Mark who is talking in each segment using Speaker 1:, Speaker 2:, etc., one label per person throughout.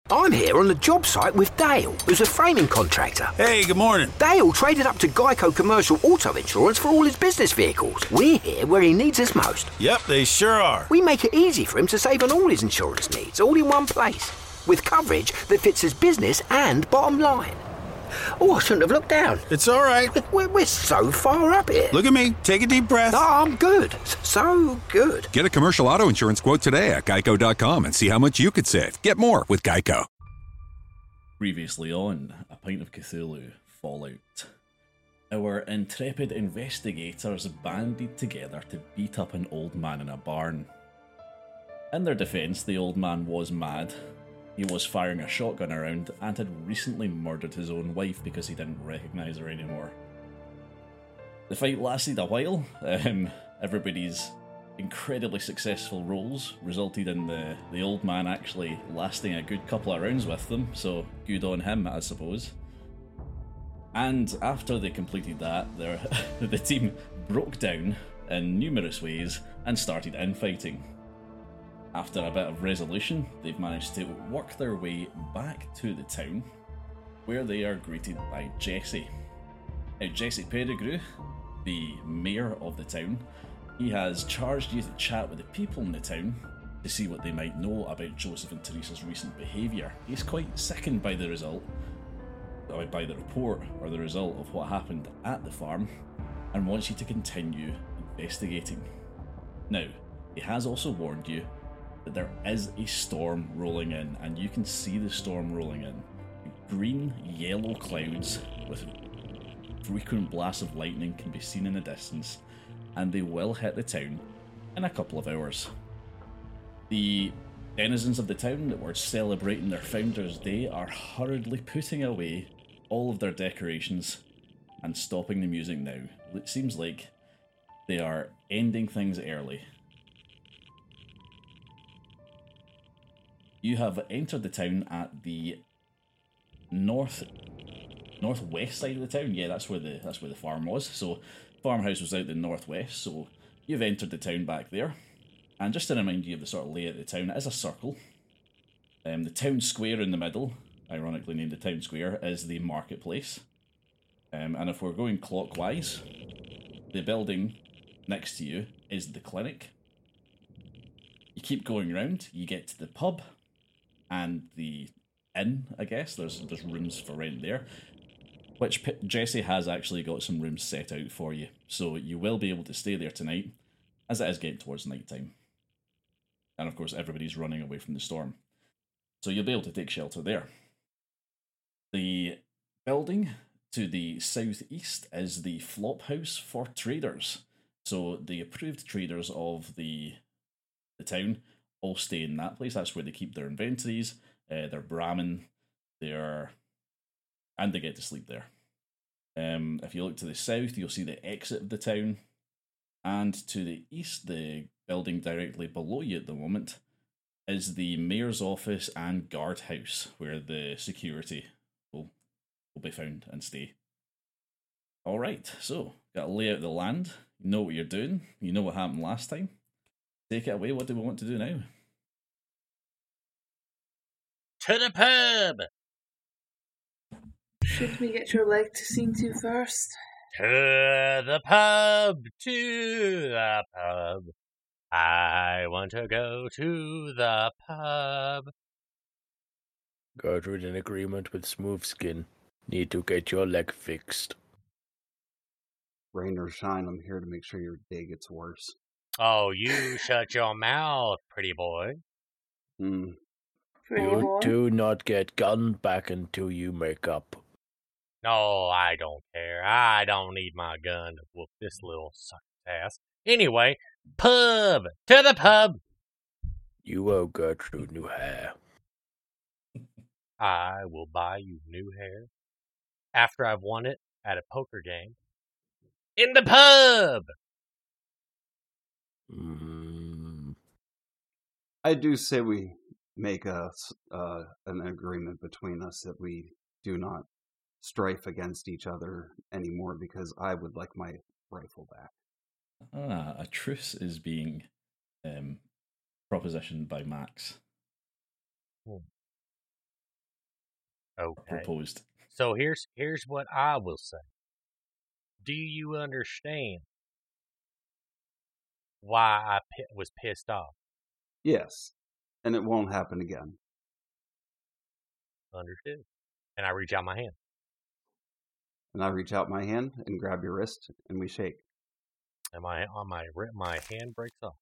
Speaker 1: I'm here on the job site with Dale, who's a framing contractor.
Speaker 2: Hey, good morning.
Speaker 1: Dale traded up to Geico Commercial Auto Insurance for all his business vehicles. We're here where he needs us most.
Speaker 2: Yep, they sure are.
Speaker 1: We make it easy for him to save on all his insurance needs, all in one place, with coverage that fits his business and bottom line. Oh, I shouldn't have looked down.
Speaker 2: It's all right.
Speaker 1: We're so far up here.
Speaker 2: Look at me. Take a deep breath.
Speaker 1: Oh, I'm good. So good.
Speaker 3: Get a commercial auto insurance quote today at geico.com and see how much you could save. Get more with Geico.
Speaker 4: Previously on A Pint of Cthulhu Fallout. Our intrepid investigators banded together to beat up an old man in a barn. In their defence, the old man was mad. He was firing a shotgun around and had recently murdered his own wife because he didn't recognise her anymore. The fight lasted a while. Everybody's incredibly successful rolls resulted in the old man actually lasting a good couple of rounds with them, so good on him, I suppose. And after they completed that, the team broke down in numerous ways and started infighting. After a bit of resolution, they've managed to work their way back to the town, where they are greeted by Jesse. Now, Jesse Pettigrew, the mayor of the town, he has charged you to chat with the people in the town to see what they might know about Joseph and Teresa's recent behaviour. He's quite sickened by the report or the result of what happened at the farm, and wants you to continue investigating. Now, he has also warned you that there is a storm rolling in, and you can see the storm rolling in. Green, yellow clouds with frequent blasts of lightning can be seen in the distance, and they will hit the town in a couple of hours. The denizens of the town that were celebrating their Founders' Day are hurriedly putting away all of their decorations and stopping the music now. It seems like they are ending things early. You have entered the town at the northwest side of the town. Yeah, that's where the farm was. So, farmhouse was out the northwest. So, you've entered the town back there. And just to remind you of the sort of layout of the town, it is a circle. The town square in the middle, ironically named the town square, is the marketplace. And if we're going clockwise, the building next to you is the clinic. You keep going around, you get to the pub and the inn, I guess. There's rooms for rent there, which Jesse has actually got some rooms set out for you. So you will be able to stay there tonight, as it is getting towards night time. And of course, everybody's running away from the storm. So you'll be able to take shelter there. The building to the southeast is the flop house for traders. So the approved traders of the town all stay in that place. That's where they keep their inventories, their Brahmin, and they get to sleep there. If you look to the south, you'll see the exit of the town. And to the east, the building directly below you at the moment is the mayor's office and guardhouse, where the security will be found and stay. Alright, so, got to lay out the land. You know what you're doing. You know what happened last time. Take it away. What do we want to do now?
Speaker 5: To the pub!
Speaker 6: Should we get your leg to scene 2 first?
Speaker 5: To the pub! To the pub! I want to go to the pub.
Speaker 7: Gertrude in agreement with Smoothskin. Need to get your leg fixed.
Speaker 8: Rain or shine, I'm here to make sure your day gets worse.
Speaker 5: Oh, you shut your mouth, pretty boy.
Speaker 8: Hmm.
Speaker 7: You do not get gunned back until you make up.
Speaker 5: No, I don't care. I don't need my gun to whoop this little sucker's ass. Anyway, pub! To the pub!
Speaker 7: You owe Gertrude new hair.
Speaker 5: I will buy you new hair after I've won it at a poker game. In the pub!
Speaker 8: I do say we make an agreement between us that we do not strife against each other anymore, because I would like my rifle back.
Speaker 4: A truce is being propositioned by Max.
Speaker 5: Okay.
Speaker 4: proposed.
Speaker 5: So here's what I will say. Do you understand why I was pissed off?
Speaker 8: Yes. And it won't happen again.
Speaker 5: Understood. And I reach out my hand.
Speaker 8: And I reach out my hand and grab your wrist, and we shake.
Speaker 5: And my hand breaks off.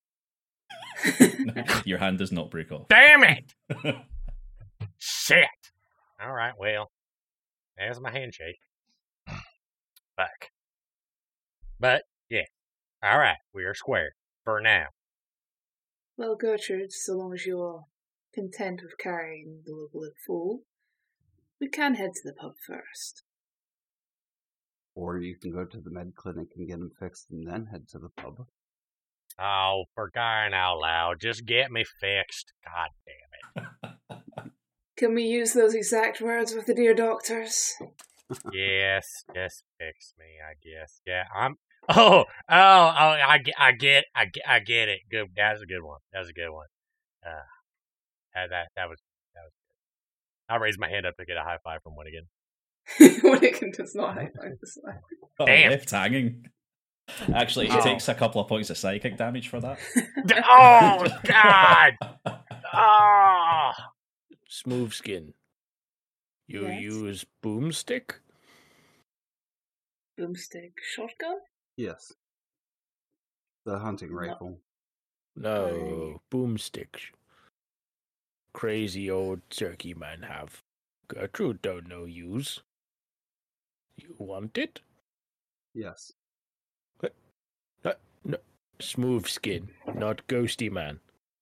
Speaker 4: Your hand does not break off.
Speaker 5: Damn it! Shit! All right, well, there's my handshake. Back. But, yeah. All right, we are square. For now.
Speaker 6: Well, Gertrude, so long as you're content with carrying the local fool, we can head to the pub first.
Speaker 8: Or you can go to the med clinic and get them fixed and then head to the pub.
Speaker 5: Oh, for crying out loud, just get me fixed. God damn it.
Speaker 6: Can we use those exact words with the dear doctors?
Speaker 5: Yes, just fix me, I guess. Yeah, I get it. Good, that was a good one. That was good. I raised my hand up to get a high five from Winnigan.
Speaker 6: Winnigan does not high five this way.
Speaker 4: Oh,
Speaker 5: Damn.
Speaker 4: left hanging. Actually, it takes a couple of points of psychic damage for that.
Speaker 5: Oh, God! Oh!
Speaker 7: Smooth skin. You
Speaker 6: Yes.
Speaker 7: use boomstick?
Speaker 6: Boomstick shotgun?
Speaker 8: Yes. The hunting rifle.
Speaker 7: No, boomstick. Crazy old turkey man have. Gertrude don't know use. You want it?
Speaker 8: Yes.
Speaker 7: No, smooth skin, not ghosty man.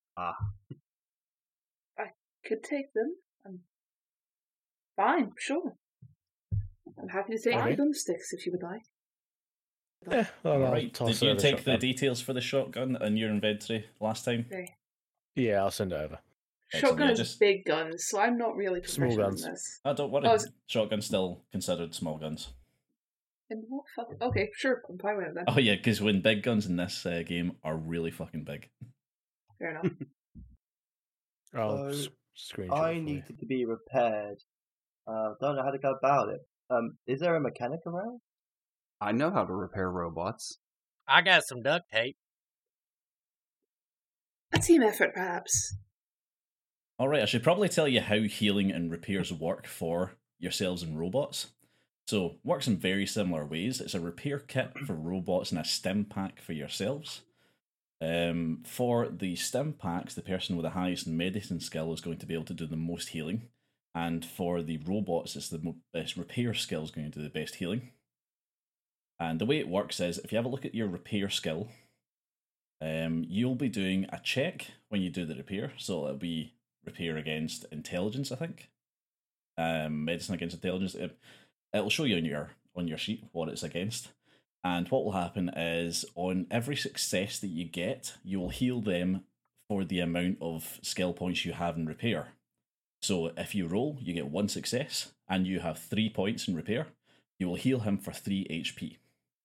Speaker 6: Could take them. Fine, sure. I'm happy to take
Speaker 7: Okay.
Speaker 6: the boomsticks if you would like.
Speaker 7: Well, I'll
Speaker 4: Right.
Speaker 7: toss
Speaker 4: Did you
Speaker 7: over
Speaker 4: take the
Speaker 7: shotgun.
Speaker 4: details for the shotgun in your inventory last time?
Speaker 6: Okay.
Speaker 7: Yeah, I'll send it over.
Speaker 4: Excellent,
Speaker 6: Shotgun
Speaker 4: yeah,
Speaker 6: is
Speaker 4: just-
Speaker 6: big guns, so I'm not really
Speaker 7: Small
Speaker 6: professional in
Speaker 7: guns.
Speaker 6: this.
Speaker 4: Oh, don't worry.
Speaker 6: Oh, is-
Speaker 4: Shotgun's still considered small guns.
Speaker 6: And what fuck? Okay, sure, I'm fine with it then.
Speaker 4: Oh yeah, because when big guns in this game are really fucking big.
Speaker 6: Fair enough.
Speaker 7: I'll
Speaker 9: So,
Speaker 7: screenshot
Speaker 9: I
Speaker 7: it for you.
Speaker 9: needed to be repaired. Don't know how to go about it. Is there a mechanic around?
Speaker 8: I know how to repair robots.
Speaker 5: I got some duct tape.
Speaker 6: A team effort, perhaps.
Speaker 4: Alright, I should probably tell you how healing and repairs work for yourselves and robots. So, works in very similar ways. It's a repair kit for robots and a stim pack for yourselves. For the stim packs, the person with the highest medicine skill is going to be able to do the most healing. And for the robots, it's the best repair skill is going to do the best healing. And the way it works is, if you have a look at your repair skill, you'll be doing a check when you do the repair. So it'll be repair against intelligence, I think. Medicine against intelligence. It'll show you on your sheet what it's against. And what will happen is, on every success that you get, you will heal them for the amount of skill points you have in repair. So if you roll, you get 1 success, and you have 3 points in repair, you will heal him for 3 HP.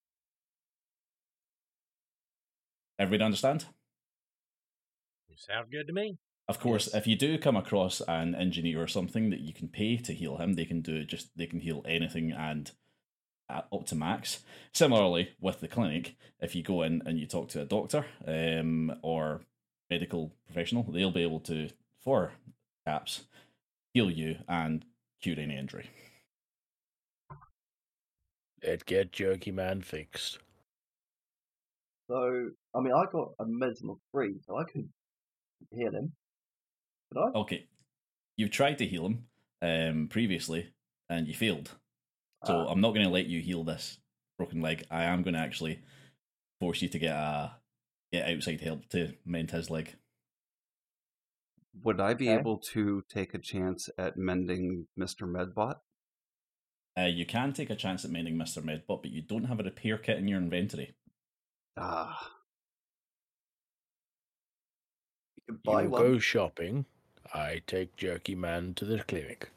Speaker 4: Everybody understand?
Speaker 5: Sounds good to me.
Speaker 4: Of course,
Speaker 8: Yes.
Speaker 4: if you do come across an engineer or something that you can pay to heal him, they can heal anything and up to max. Similarly, with the clinic, if you go in and you talk to a doctor or medical professional, they'll be able to, for caps, heal you and cure any injury.
Speaker 7: Let's get Jerky Man fixed.
Speaker 9: So, I mean, I got a medicine of 3, so I could heal him. Could I?
Speaker 4: Okay, you've tried to heal him previously and you failed. So I'm not going to let you heal this broken leg. I am going to actually force you to get outside help to mend his leg.
Speaker 8: Would I be
Speaker 9: Okay.
Speaker 8: able to take a chance at mending Mr. Medbot?
Speaker 4: You can take a chance at mending Mr. Medbot, but you don't have a repair kit in your inventory.
Speaker 9: You could buy
Speaker 7: You
Speaker 9: one.
Speaker 7: go shopping. I take Jerky Man to the clinic.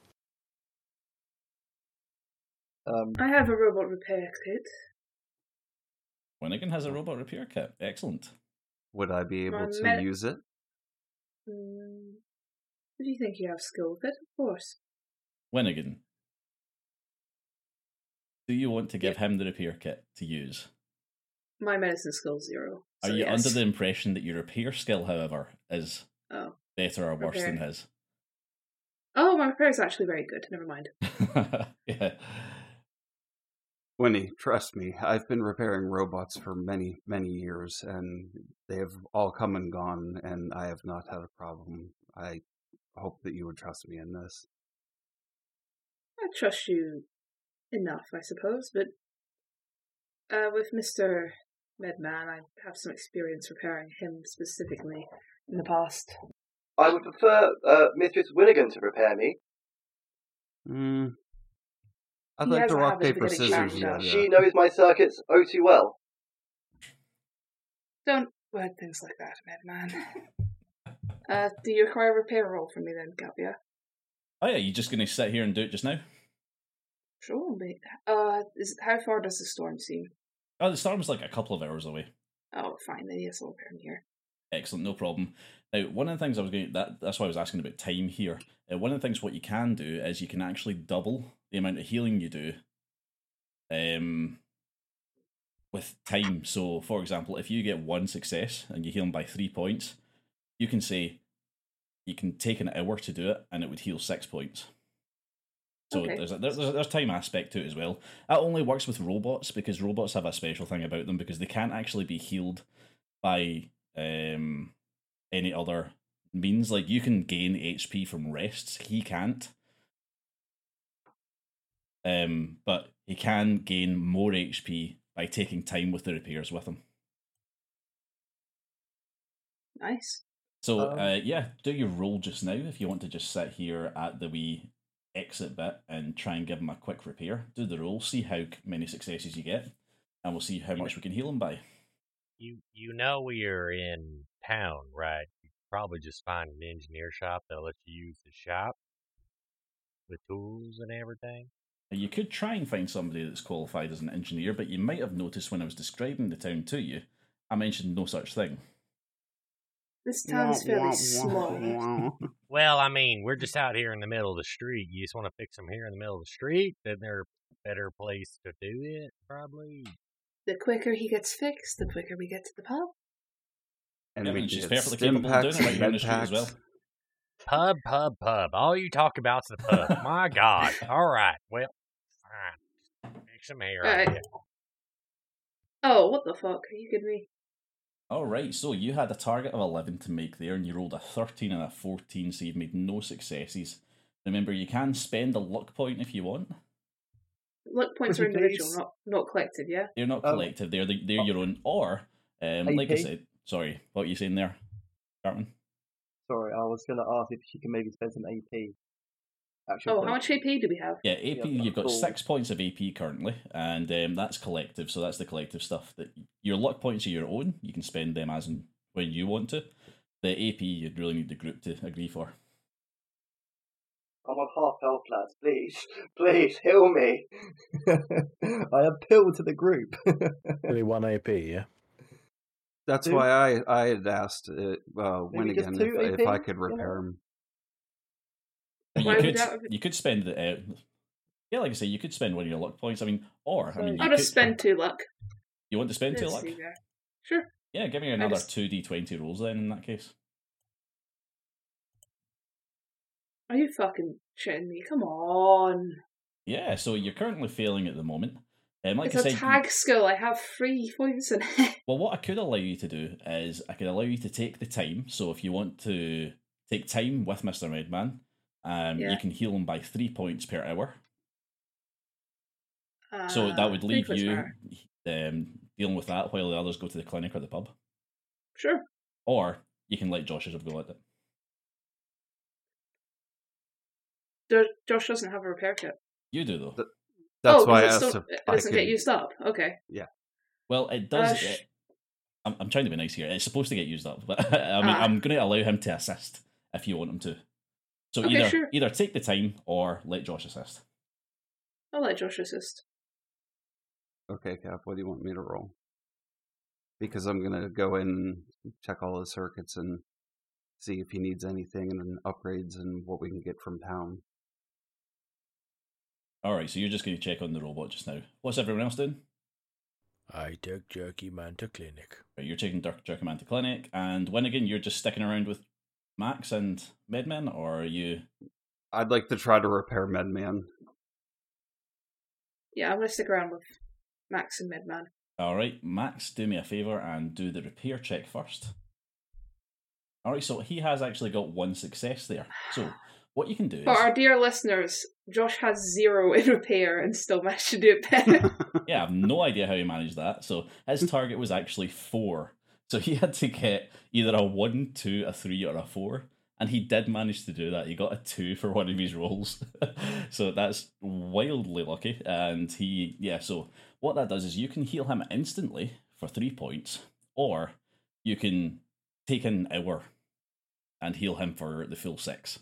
Speaker 6: I have a robot repair kit.
Speaker 4: Winnigan has a robot repair kit. Excellent.
Speaker 8: Would I be able to
Speaker 6: Med-
Speaker 8: use it?
Speaker 6: If you think you have skill with it, of course.
Speaker 4: Winnigan, Do you want to give him the repair kit to use?
Speaker 6: My medicine skill's 0.
Speaker 4: Are
Speaker 6: So
Speaker 4: you
Speaker 6: yes.
Speaker 4: under the impression that your repair skill, however, is better or worse than his?
Speaker 6: Oh, my repair is actually very good. Never mind.
Speaker 4: Yeah.
Speaker 8: Winnie, trust me, I've been repairing robots for many, many years, and they have all come and gone, and I have not had a problem. I hope that you would trust me in this.
Speaker 6: I trust you enough, I suppose, but with Mr. Medman, I have some experience repairing him specifically in the past.
Speaker 9: I would prefer Mistress Winnigan to repair me.
Speaker 8: I'd
Speaker 6: He
Speaker 8: like
Speaker 6: has
Speaker 8: to
Speaker 6: a
Speaker 8: rock,
Speaker 6: habit of
Speaker 8: paper,
Speaker 6: getting
Speaker 8: scissors.
Speaker 6: jacked up.
Speaker 9: She knows my circuits oh too well.
Speaker 6: Don't word things like that, Medman. Do you require a repair roll from me then, Gabia?
Speaker 4: Oh yeah, you just going to sit here and do it just now?
Speaker 6: Sure, mate. How far does the storm seem?
Speaker 4: Oh, the storm's like a couple of hours away.
Speaker 6: Oh, fine, then yes, I'll repair him here.
Speaker 4: Excellent, no problem. Now, one of the things I was going to, that's why I was asking about time here. One of the things what you can do is you can actually double the amount of healing you do with time. So, for example, if you get 1 success and you heal him by 3 points, you can say you can take an hour to do it and it would heal 6 points. So
Speaker 6: Okay.
Speaker 4: there's time aspect to it as well. That only works with robots because robots have a special thing about them because they can't actually be healed by any other means. Like, you can gain HP from rests, he can't. But he can gain more HP by taking time with the repairs with him.
Speaker 6: Nice.
Speaker 4: So, yeah, do your roll just now if you want to just sit here at the wee exit bit and try and give him a quick repair. Do the roll, see how many successes you get, and we'll see how much we can heal him by.
Speaker 5: You know we are in town, right? You probably just find an engineer shop that'll let you use the shop with tools and everything.
Speaker 4: You could try and find somebody that's qualified as an engineer, but you might have noticed when I was describing the town to you, I mentioned no such thing.
Speaker 6: This town's fairly small.
Speaker 5: Well, I mean, we're just out here in the middle of the street. You just want to fix them here in the middle of the street, then they're a better place to do it, probably.
Speaker 6: The quicker he gets fixed, the quicker we get to the pub.
Speaker 8: And
Speaker 4: Yeah,
Speaker 8: we
Speaker 4: and she's
Speaker 8: get
Speaker 4: perfectly
Speaker 8: stim
Speaker 4: capable of doing
Speaker 8: packs,
Speaker 4: it right here on the
Speaker 8: med
Speaker 4: street as well.
Speaker 8: packs.
Speaker 5: Pub. All you talk about's the pub. My God. All right. Well, fine. Fix them here.
Speaker 6: All right.
Speaker 5: Yeah.
Speaker 6: Oh, what the fuck? Are you kidding me?
Speaker 4: Alright, so you had a target of 11 to make there, and you rolled a 13 and a 14, so you've made no successes. Remember, you can spend a luck point if you want.
Speaker 6: Luck points
Speaker 9: Could
Speaker 6: are
Speaker 9: you
Speaker 6: individual,
Speaker 9: please?
Speaker 6: not collective, yeah?
Speaker 4: They're not collective, they're your own. Or, like I
Speaker 9: AP?
Speaker 4: said, sorry, what were you saying there, Cartman?
Speaker 9: Sorry, I was going to ask if she can maybe spend some AP.
Speaker 6: Oh, how much AP do we have?
Speaker 4: Yeah, AP,
Speaker 9: Yeah,
Speaker 4: you've got
Speaker 9: cool.
Speaker 4: 6 points of AP currently, and that's collective, so that's the collective stuff. That your luck points are your own, you can spend them as and when you want to. The AP, you'd really need the group to agree for.
Speaker 9: I'm on half health, lads. Please, heal me. I appeal to the group.
Speaker 7: Only 1 AP, yeah?
Speaker 8: That's
Speaker 9: Two?
Speaker 8: why I had asked
Speaker 9: Maybe just
Speaker 8: Winnigan
Speaker 9: 2
Speaker 8: if
Speaker 9: AP,
Speaker 8: I could
Speaker 9: you know?
Speaker 8: repair him.
Speaker 6: Why would that-
Speaker 4: You could spend the. Yeah, like I say, you could spend one of your luck points. I mean, or I mean, you
Speaker 6: I'll
Speaker 4: could
Speaker 6: just spend 2 luck.
Speaker 4: You want to spend 2
Speaker 6: Let's
Speaker 4: luck?
Speaker 6: see there. Sure.
Speaker 4: Yeah, give me another
Speaker 6: just-
Speaker 4: 2d20 rolls then. In that case,
Speaker 6: Are you fucking shitting me? Come on.
Speaker 4: yeah. So you're currently failing at the moment. Like
Speaker 6: It's
Speaker 4: I
Speaker 6: a
Speaker 4: said, you-
Speaker 6: tag skill. I have 3 points in it.
Speaker 4: well, what I could allow you to do is I could allow you to take the time. So if you want to take time with Mr. Medman,
Speaker 6: Yeah.
Speaker 4: you can heal him by 3 points per hour. So that would
Speaker 6: 3
Speaker 4: leave
Speaker 6: points per
Speaker 4: you
Speaker 6: hour.
Speaker 4: dealing with that while the others go to the clinic or the pub.
Speaker 6: Sure.
Speaker 4: Or you can let Josh have a go at it.
Speaker 6: Josh doesn't have a repair kit.
Speaker 4: You do though.
Speaker 8: That's why I
Speaker 6: because
Speaker 8: asked
Speaker 6: it
Speaker 8: if I
Speaker 6: doesn't get
Speaker 8: could.
Speaker 6: used up. Okay.
Speaker 4: Well, it does.
Speaker 6: sh-
Speaker 4: I'm trying to be nice here. It's supposed to get used up, but I mean, I'm going to allow him to assist if you want him to. So
Speaker 6: Okay, sure.
Speaker 4: either take the time or let Josh assist.
Speaker 6: I'll let Josh assist.
Speaker 8: Okay, Cap, what do you want me to roll? Because I'm gonna go in, check all his circuits, and see if he needs anything, and then upgrades and what we can get from town.
Speaker 4: Alright, so you're just going to check on the robot just now. What's everyone else doing?
Speaker 7: I took Jerky Man to clinic.
Speaker 4: Right, you're taking Jerky Man to clinic, and Winnigan, you're just sticking around with Max and Medman, or are you...
Speaker 8: I'd like to try to repair Medman.
Speaker 6: Yeah, I'm going to stick around with Max and Medman.
Speaker 4: Alright, Max, do me a favour and do the repair check first. Alright, so he has actually got 1 success there. So, what you can do is...
Speaker 6: For our dear listeners, Josh has 0 in repair and still managed to do it better.
Speaker 4: Yeah, I have no idea how he managed that. So, his target was actually 4. So, he had to get either a 1, 2, a 3, or a 4. And he did manage to do that. He got a 2 for one of his rolls. So, that's wildly lucky. And so what that does is you can heal him instantly for 3 points, or you can take an hour and heal him for the full 6.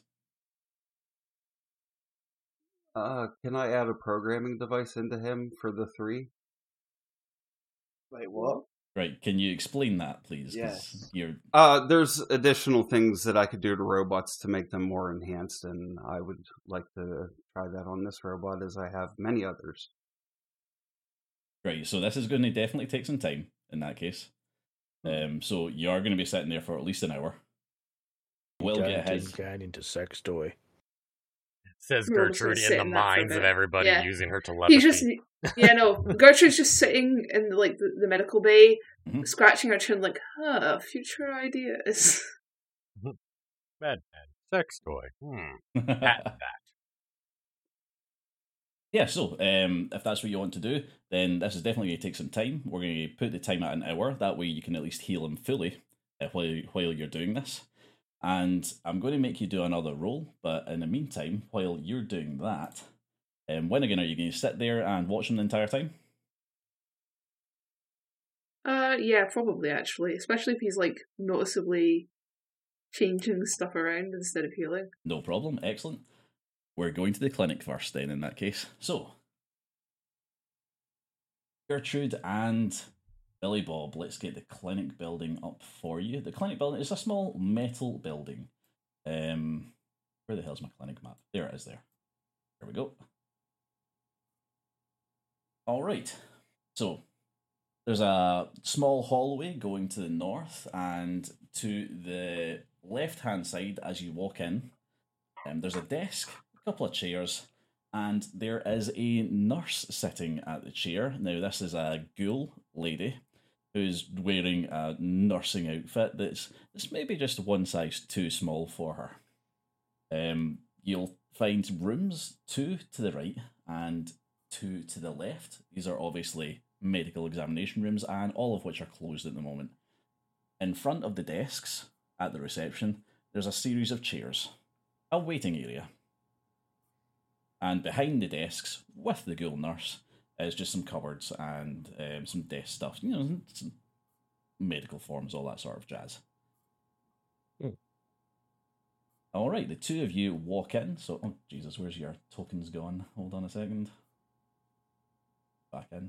Speaker 8: Can I add a programming device into him for the 3?
Speaker 9: Wait, what?
Speaker 4: Right, can you explain that, please? 'Cause
Speaker 9: Yes.
Speaker 4: You're...
Speaker 8: There's additional things that I could do to robots to make them more enhanced, and I would like to try that on this robot, as I have many others.
Speaker 4: Right, so this is going to definitely take some time in that case. So you are going to be sitting there for at least an hour. We'll get his...
Speaker 7: into sex toy.
Speaker 5: Says
Speaker 6: We're just
Speaker 5: Gertrude
Speaker 6: gonna
Speaker 5: in
Speaker 6: sit
Speaker 5: the
Speaker 6: in that for a
Speaker 5: minds of
Speaker 6: bit.
Speaker 5: everybody
Speaker 6: Yeah.
Speaker 5: using her telepathy.
Speaker 6: He's just, Gertrude's just sitting in the medical bay, scratching her chin like, future ideas.
Speaker 5: Medman, sex toy. Patent that.
Speaker 4: Yeah, so if that's what you want to do, then this is definitely going to take some time. We're going to put the time at an hour. That way you can at least heal him fully while you're doing this. And I'm going to make you do another roll, but in the meantime, while you're doing that, Winnigan, are you going to sit there and watch him the entire time?
Speaker 6: Yeah, probably actually. Especially if he's noticeably changing stuff around instead of healing.
Speaker 4: No problem, excellent. We're going to the clinic first then in that case. So, Gertrude and Billy Bob, let's get the clinic building up for you. The clinic building is a small metal building. Where the hell's my clinic map? There it is there. There we go. Alright, so there's a small hallway going to the north, and to the left-hand side as you walk in, there's a desk, a couple of chairs, and there is a nurse sitting at the chair. Now, this is a ghoul lady who's wearing a nursing outfit that's maybe just one size too small for her. You'll find rooms 2 to the right and 2 to the left. These are obviously medical examination rooms, and all of which are closed at the moment. In front of the desks at the reception, there's a series of chairs, a waiting area. And behind the desks, with the ghoul nurse, is just some cupboards and some desk stuff. Some medical forms, all that sort of jazz. Alright, the 2 of you walk in. So, oh Jesus, where's your tokens gone? Hold on a second. Back in.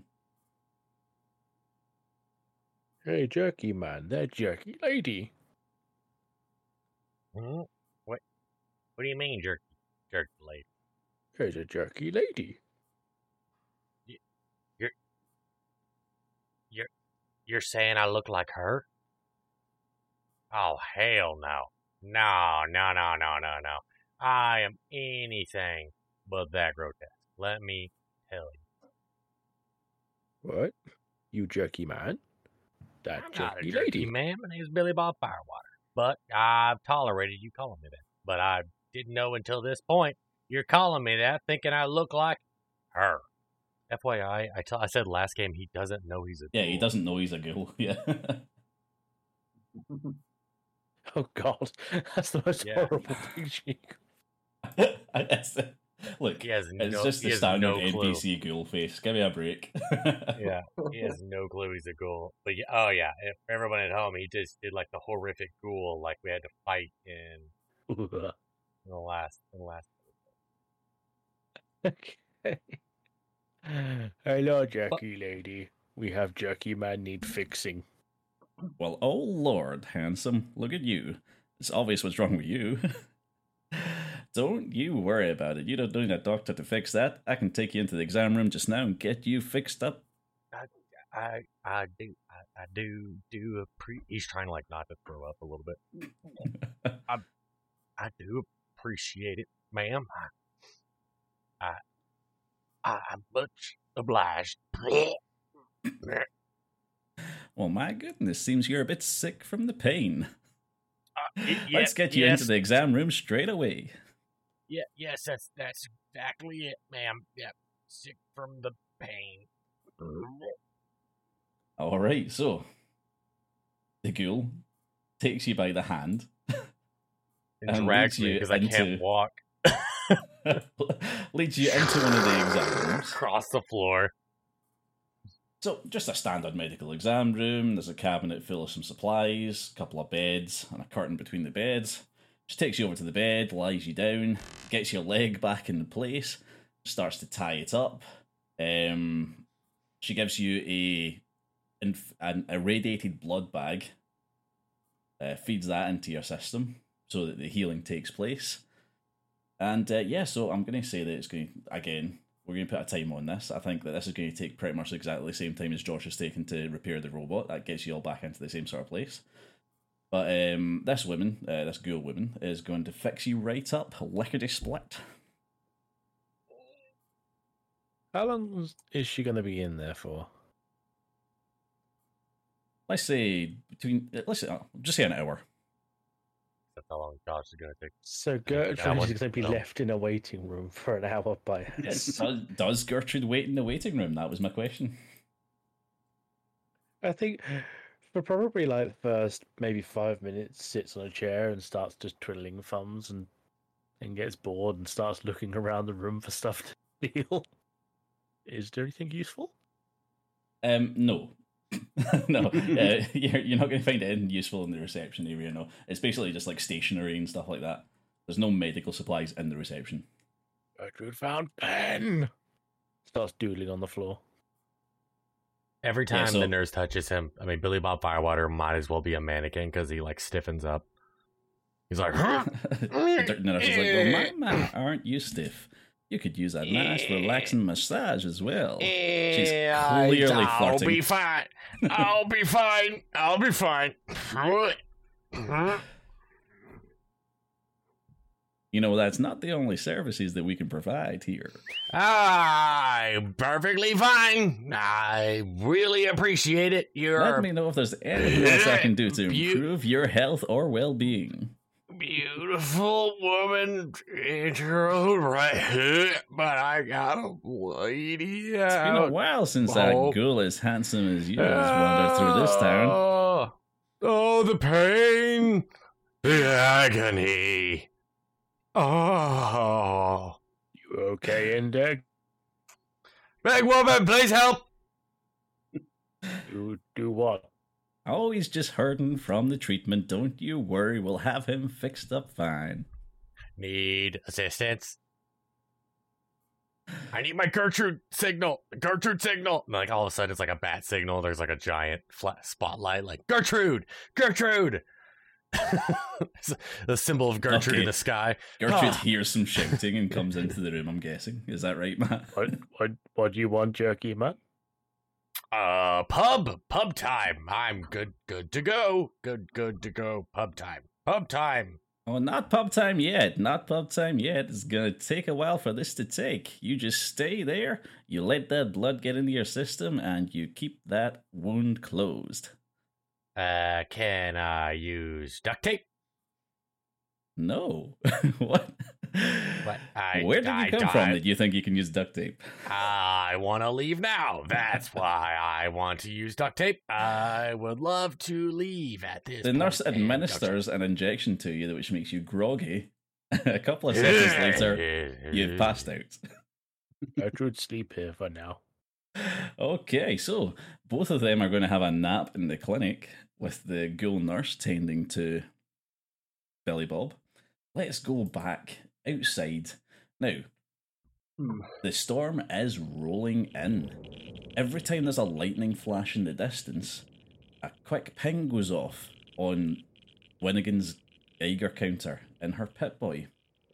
Speaker 7: Hey, Jerky Man, that Jerky lady.
Speaker 5: What do you mean, jerky lady?
Speaker 7: There's a Jerky lady.
Speaker 5: You're saying I look like her? Oh, hell no. No. I am anything but that grotesque. Let me tell you.
Speaker 7: What? You Jerky Man? That
Speaker 5: I'm not a
Speaker 7: Jerky
Speaker 5: jerky
Speaker 7: lady.
Speaker 5: man. My name's Billy Bob Firewater. But I've tolerated you calling me that. But I didn't know until this point you're calling me that, thinking I look like her. FYI, I said last game he doesn't know he's a ghoul.
Speaker 4: Yeah, he doesn't know he's a ghoul. Yeah.
Speaker 7: Oh God, that's the most horrible thing she
Speaker 4: Look,
Speaker 5: he has
Speaker 4: it's just the standard NPC ghoul face. Give me a break.
Speaker 5: Yeah, he has no clue he's a ghoul. But yeah, for everyone at home, he just did like the horrific ghoul, like we had to fight in the last.
Speaker 7: Okay. Hello, Jerky lady. We have Jerky Man need fixing.
Speaker 4: Well, oh Lord, handsome, look at you. It's obvious what's wrong with you. Don't you worry about it. You don't need a doctor to fix that. I can take you into the exam room just now and get you fixed up.
Speaker 5: I do he's trying to like not to throw up a little bit. I do appreciate it, ma'am. I'm much obliged.
Speaker 4: Well, my goodness, seems you're a bit sick from the pain.
Speaker 7: Let's
Speaker 4: get you into the exam room straight away.
Speaker 5: Yes, that's exactly it, ma'am. Yeah, sick from the pain.
Speaker 4: All right, so the ghoul takes you by the hand
Speaker 5: and drags me because I can't walk.
Speaker 4: Leads you into one of the exam rooms.
Speaker 5: Across the floor.
Speaker 4: So, just a standard medical exam room. There's a cabinet full of some supplies, a couple of beds, and a curtain between the beds. She takes you over to the bed, lies you down, gets your leg back in place, starts to tie it up. She gives you an irradiated blood bag, feeds that into your system so that the healing takes place. And so I'm going to say that it's going to, again, we're going to put a time on this. I think that this is going to take pretty much exactly the same time as Josh has taken to repair the robot. That gets you all back into the same sort of place. But this ghoul woman, is going to fix you right up, lickety split.
Speaker 7: How long is she going to be in there for?
Speaker 4: Let's say just say an hour.
Speaker 5: That's how long Josh is going to take.
Speaker 7: So Gertrude is going to be left in a waiting room for an hour by
Speaker 4: Yes. Does Gertrude wait in the waiting room? That was my question.
Speaker 7: I think for probably like the first maybe 5 minutes, sits on a chair and starts just twiddling thumbs and gets bored and starts looking around the room for stuff to steal. Is there anything useful?
Speaker 4: No. No, you're not going to find anything useful in the reception area, no. It's basically just like stationery and stuff like that. There's no medical supplies in the reception.
Speaker 7: Gertrude found pen! Starts doodling on the floor.
Speaker 5: Every time the nurse touches him, I mean, Billy Bob Firewater might as well be a mannequin because he like stiffens up. He's like, huh?
Speaker 4: The nurse is like, well, my man, aren't you stiff? You could use a nice, relaxing massage as well. She's clearly flirting.
Speaker 5: I'll be fine. I'll be fine. I'll be fine.
Speaker 4: You know, that's not the only services that we can provide here.
Speaker 5: I'm perfectly fine. I really appreciate it.
Speaker 4: Let me know if there's anything else I can do to improve your health or well-being.
Speaker 5: Beautiful woman, right? But I got a lady out.
Speaker 4: It's been a while since that ghoul as handsome as you has wandered through this town.
Speaker 5: Oh, the pain, the agony. Oh,
Speaker 7: you okay, Index?
Speaker 5: Big woman, please help.
Speaker 7: You do what?
Speaker 4: Oh, he's just hurting from the treatment. Don't you worry, we'll have him fixed up fine.
Speaker 5: Need assistance? I need my Gertrude signal. Gertrude signal. And like all of a sudden, it's like a bat signal. There's like a giant flat spotlight. Like Gertrude, Gertrude. The symbol of Gertrude in the sky.
Speaker 4: Gertrude hears some shouting and comes into the room. I'm guessing. Is that right, Matt?
Speaker 7: What do you want, Jerky, Matt?
Speaker 5: Pub time. I'm good to go. Good to go. Pub time.
Speaker 4: Oh, not pub time yet. It's gonna take a while for this to take. You just stay there, you let that blood get into your system, and you keep that wound closed.
Speaker 5: Can I use duct tape?
Speaker 4: No. What? Where did you come from that you think you can use duct tape?
Speaker 5: I want to leave now. That's why I want to use duct tape. I would love to leave at this point.
Speaker 4: The nurse administers an injection to you which makes you groggy. A couple of seconds later, you've passed out.
Speaker 7: I should sleep here for now.
Speaker 4: Okay, so both of them are going to have a nap in the clinic with the ghoul nurse tending to Billy Bob. Let's go back outside. Now, the storm is rolling in. Every time there's a lightning flash in the distance, a quick ping goes off on Winnigan's Geiger counter in her Pip-Boy.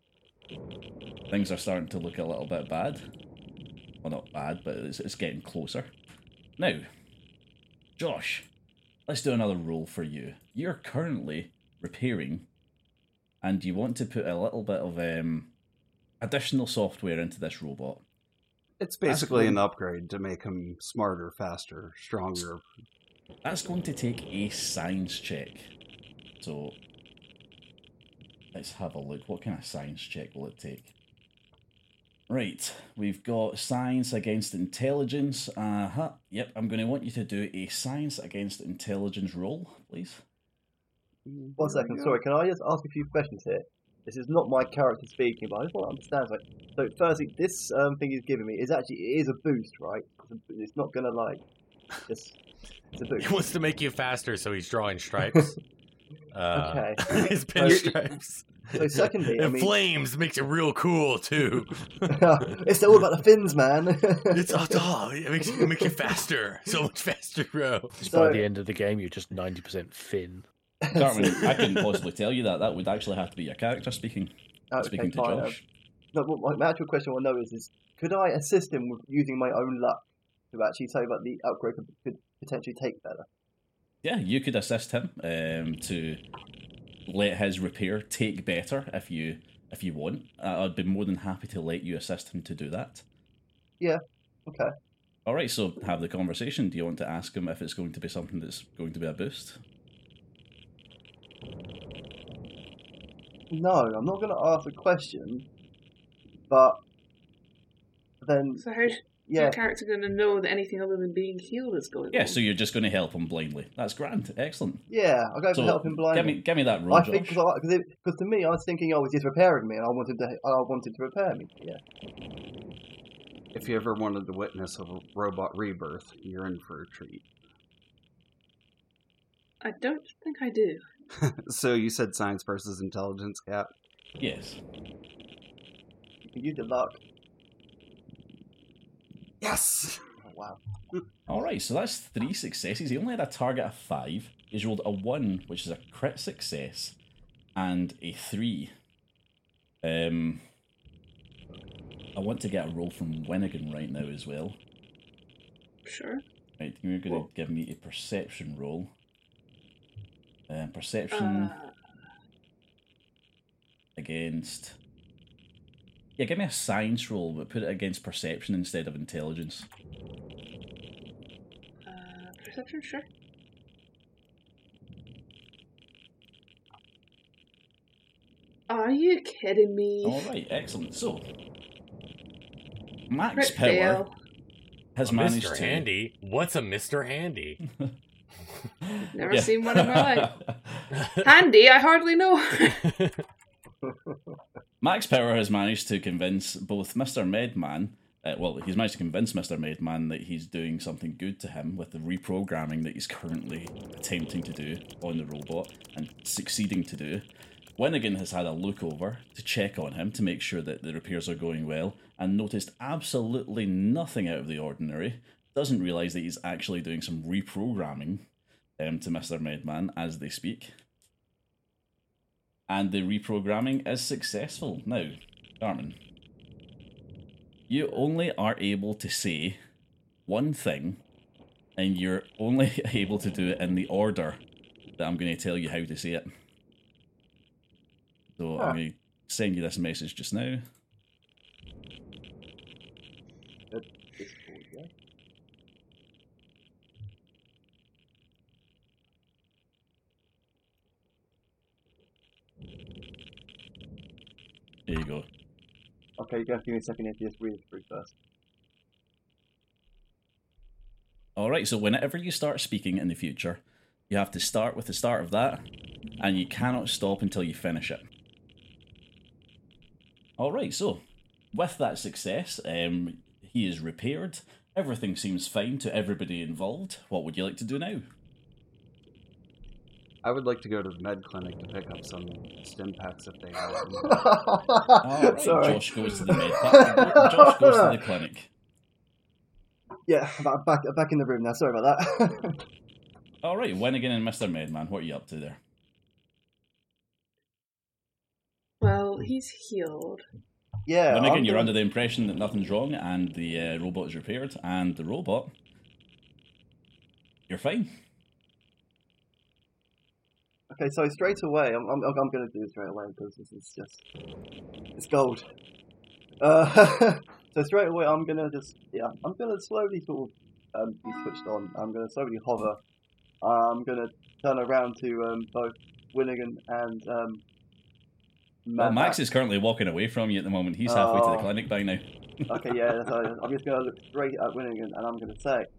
Speaker 4: things are starting to look a little bit bad. Well, not bad, but it's getting closer. Now, Josh, let's do another roll for you. You're currently repairing, and you want to put a little bit of additional software into this robot.
Speaker 8: It's basically an upgrade to make him smarter, faster, stronger.
Speaker 4: That's going to take a science check. So, let's have a look. What kind of science check will it take? Right, we've got science against intelligence. Yep, I'm going to want you to do a science against intelligence roll, please.
Speaker 9: 1 second, sorry, can I just ask a few questions here? This is not my character speaking, but I just want to understand. So, firstly, this thing he's giving me it is a boost, right? It's not going to, like, just... It's a boost.
Speaker 5: He wants to make you faster, so he's drawing stripes.
Speaker 9: Okay.
Speaker 5: His pinstripes.
Speaker 9: So secondly,
Speaker 5: and flames makes it real cool too.
Speaker 9: It's all about the fins, man.
Speaker 5: It makes you faster, so much faster, bro.
Speaker 7: So by the end of the game, you're just 90% Finn.
Speaker 4: Cartman, I couldn't possibly tell you that. That would actually have to be your character speaking.
Speaker 9: Okay,
Speaker 4: speaking to
Speaker 9: fine.
Speaker 4: Josh.
Speaker 9: No, my actual question I want to know is could I assist him with using my own luck to actually say that the upgrade could potentially take better?
Speaker 4: Yeah, you could assist him to let his repair take better if you want. I'd be more than happy to let you assist him to do that.
Speaker 9: Yeah, okay.
Speaker 4: All right, so have the conversation. Do you want to ask him if it's going to be something that's going to be a boost?
Speaker 9: No, I'm not going to ask a question, but then...
Speaker 6: So how's your character going to know that anything other than being healed is going on?
Speaker 4: Yeah, so you're just going to help him blindly. That's grand. Excellent.
Speaker 9: Yeah, I'll go for help him blindly.
Speaker 4: Give me that roll, Josh.
Speaker 9: Because to me, I was thinking, he's repairing me, and I wanted to repair me. Yeah.
Speaker 8: If you ever wanted to witness a robot rebirth, you're in for a treat.
Speaker 6: I don't think I do.
Speaker 8: So you said science versus intelligence, Cap?
Speaker 4: Yes.
Speaker 9: You can use your luck.
Speaker 8: Yes!
Speaker 9: Oh, wow.
Speaker 4: Alright, so that's 3 successes. He only had a target of 5. He's rolled a 1, which is a crit success, and a 3. I want to get a roll from Winnigan right now as well.
Speaker 6: Sure.
Speaker 4: Right, you're going to give me a perception roll. Perception against... Yeah, give me a science roll, but put it against perception instead of intelligence.
Speaker 6: Perception, sure. Are you kidding me?
Speaker 4: Alright, excellent. So, Max
Speaker 6: Crit
Speaker 4: Power
Speaker 6: fail.
Speaker 4: has managed
Speaker 5: Mr.
Speaker 4: to...
Speaker 5: Handy? What's a Mr. Handy?
Speaker 6: Never seen one in my life. Handy, I hardly know.
Speaker 4: Max Power has managed to convince both Mr. Medman, he's managed to convince Mr. Medman that he's doing something good to him with the reprogramming that he's currently attempting to do on the robot and succeeding to do. Winnigan has had a look over to check on him to make sure that the repairs are going well and noticed absolutely nothing out of the ordinary. Doesn't realise that he's actually doing some reprogramming to Mr. Medman as they speak. And the reprogramming is successful. Now, Carmen, you only are able to say one thing, and you're only able to do it in the order that I'm going to tell you how to say it. So I'm going to send you this message just now. There you go.
Speaker 9: Okay, you have to give me a second here to just read it through first.
Speaker 4: Alright, so whenever you start speaking in the future, you have to start with the start of that, and you cannot stop until you finish it. Alright, so, with that success, he is repaired, everything seems fine to everybody involved. What would you like to do now?
Speaker 8: I would like to go to the med clinic to pick up some stim packs if they have them.
Speaker 4: Alright,
Speaker 9: Sorry.
Speaker 4: Josh goes to the med clinic. Josh goes to the clinic.
Speaker 9: Yeah, I'm back in the room now. Sorry about that.
Speaker 4: Alright, Winnigan and Mr. Medman, what are you up to there?
Speaker 6: Well, he's healed.
Speaker 9: Yeah.
Speaker 4: Then again,
Speaker 9: I'm
Speaker 4: you're
Speaker 9: gonna-
Speaker 4: under the impression that nothing's wrong and the robot is repaired, and the robot, you're fine.
Speaker 9: Okay, so straight away, I'm going to do it straight away because this is just it's gold. So straight away, I'm going to slowly sort of be switched on. I'm going to slowly hover. I'm going to turn around to both Winnigan and
Speaker 4: Well, Max is currently walking away from you at the moment. He's halfway to the
Speaker 9: Oh.
Speaker 4: clinic by now.
Speaker 9: Okay, yeah. So I'm just going to look straight at Winnigan and I'm going to say,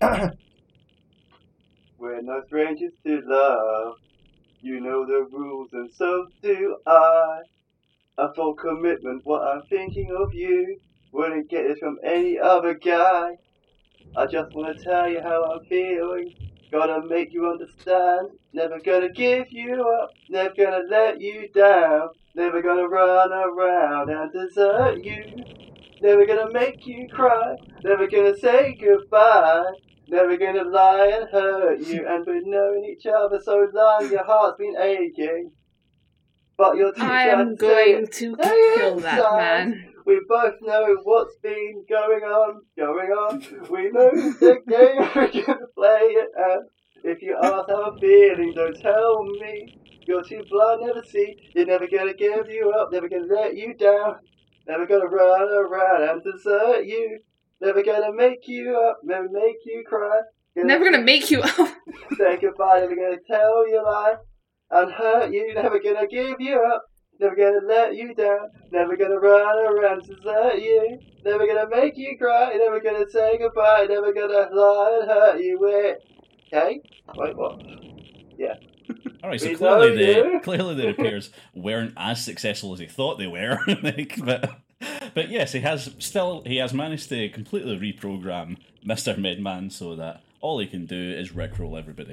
Speaker 9: "We're no strangers to love. You know the rules, and so do I. A full commitment, what I'm thinking of you. Wouldn't get this from any other guy. I just want to tell you how I'm feeling. Gotta make you understand. Never gonna give you up. Never gonna let you down. Never gonna run around and desert you. Never gonna make you cry. Never gonna say goodbye. Never gonna lie and hurt you. And we've known each other so long, your heart's been aching. But you're too
Speaker 6: I
Speaker 9: shy
Speaker 6: am
Speaker 9: to say
Speaker 6: going
Speaker 9: it.
Speaker 6: to
Speaker 9: Say it
Speaker 6: kill that
Speaker 9: inside.
Speaker 6: man.
Speaker 9: We both know what's been going on. We know the game we're gonna play it. And if you ask how I'm feeling, don't tell me. You're too blind, never see. You're never gonna give you up, never gonna let you down. Never gonna run around and desert you. Never gonna make you up, never make you cry.
Speaker 6: Never gonna make you up.
Speaker 9: Say goodbye, never gonna tell you a lie and hurt you. Never gonna give you up, never gonna let you down. Never gonna run around and desert you. Never gonna make you cry, never gonna say goodbye. Never gonna lie and hurt you. Wait, okay? Wait, what? Yeah.
Speaker 4: All right, so
Speaker 9: We
Speaker 4: clearly
Speaker 9: know you.
Speaker 4: clearly the repairs weren't as successful as he thought they were. Like, but yes, he has managed to completely reprogram Mr. Medman so that all he can do is rickroll everybody.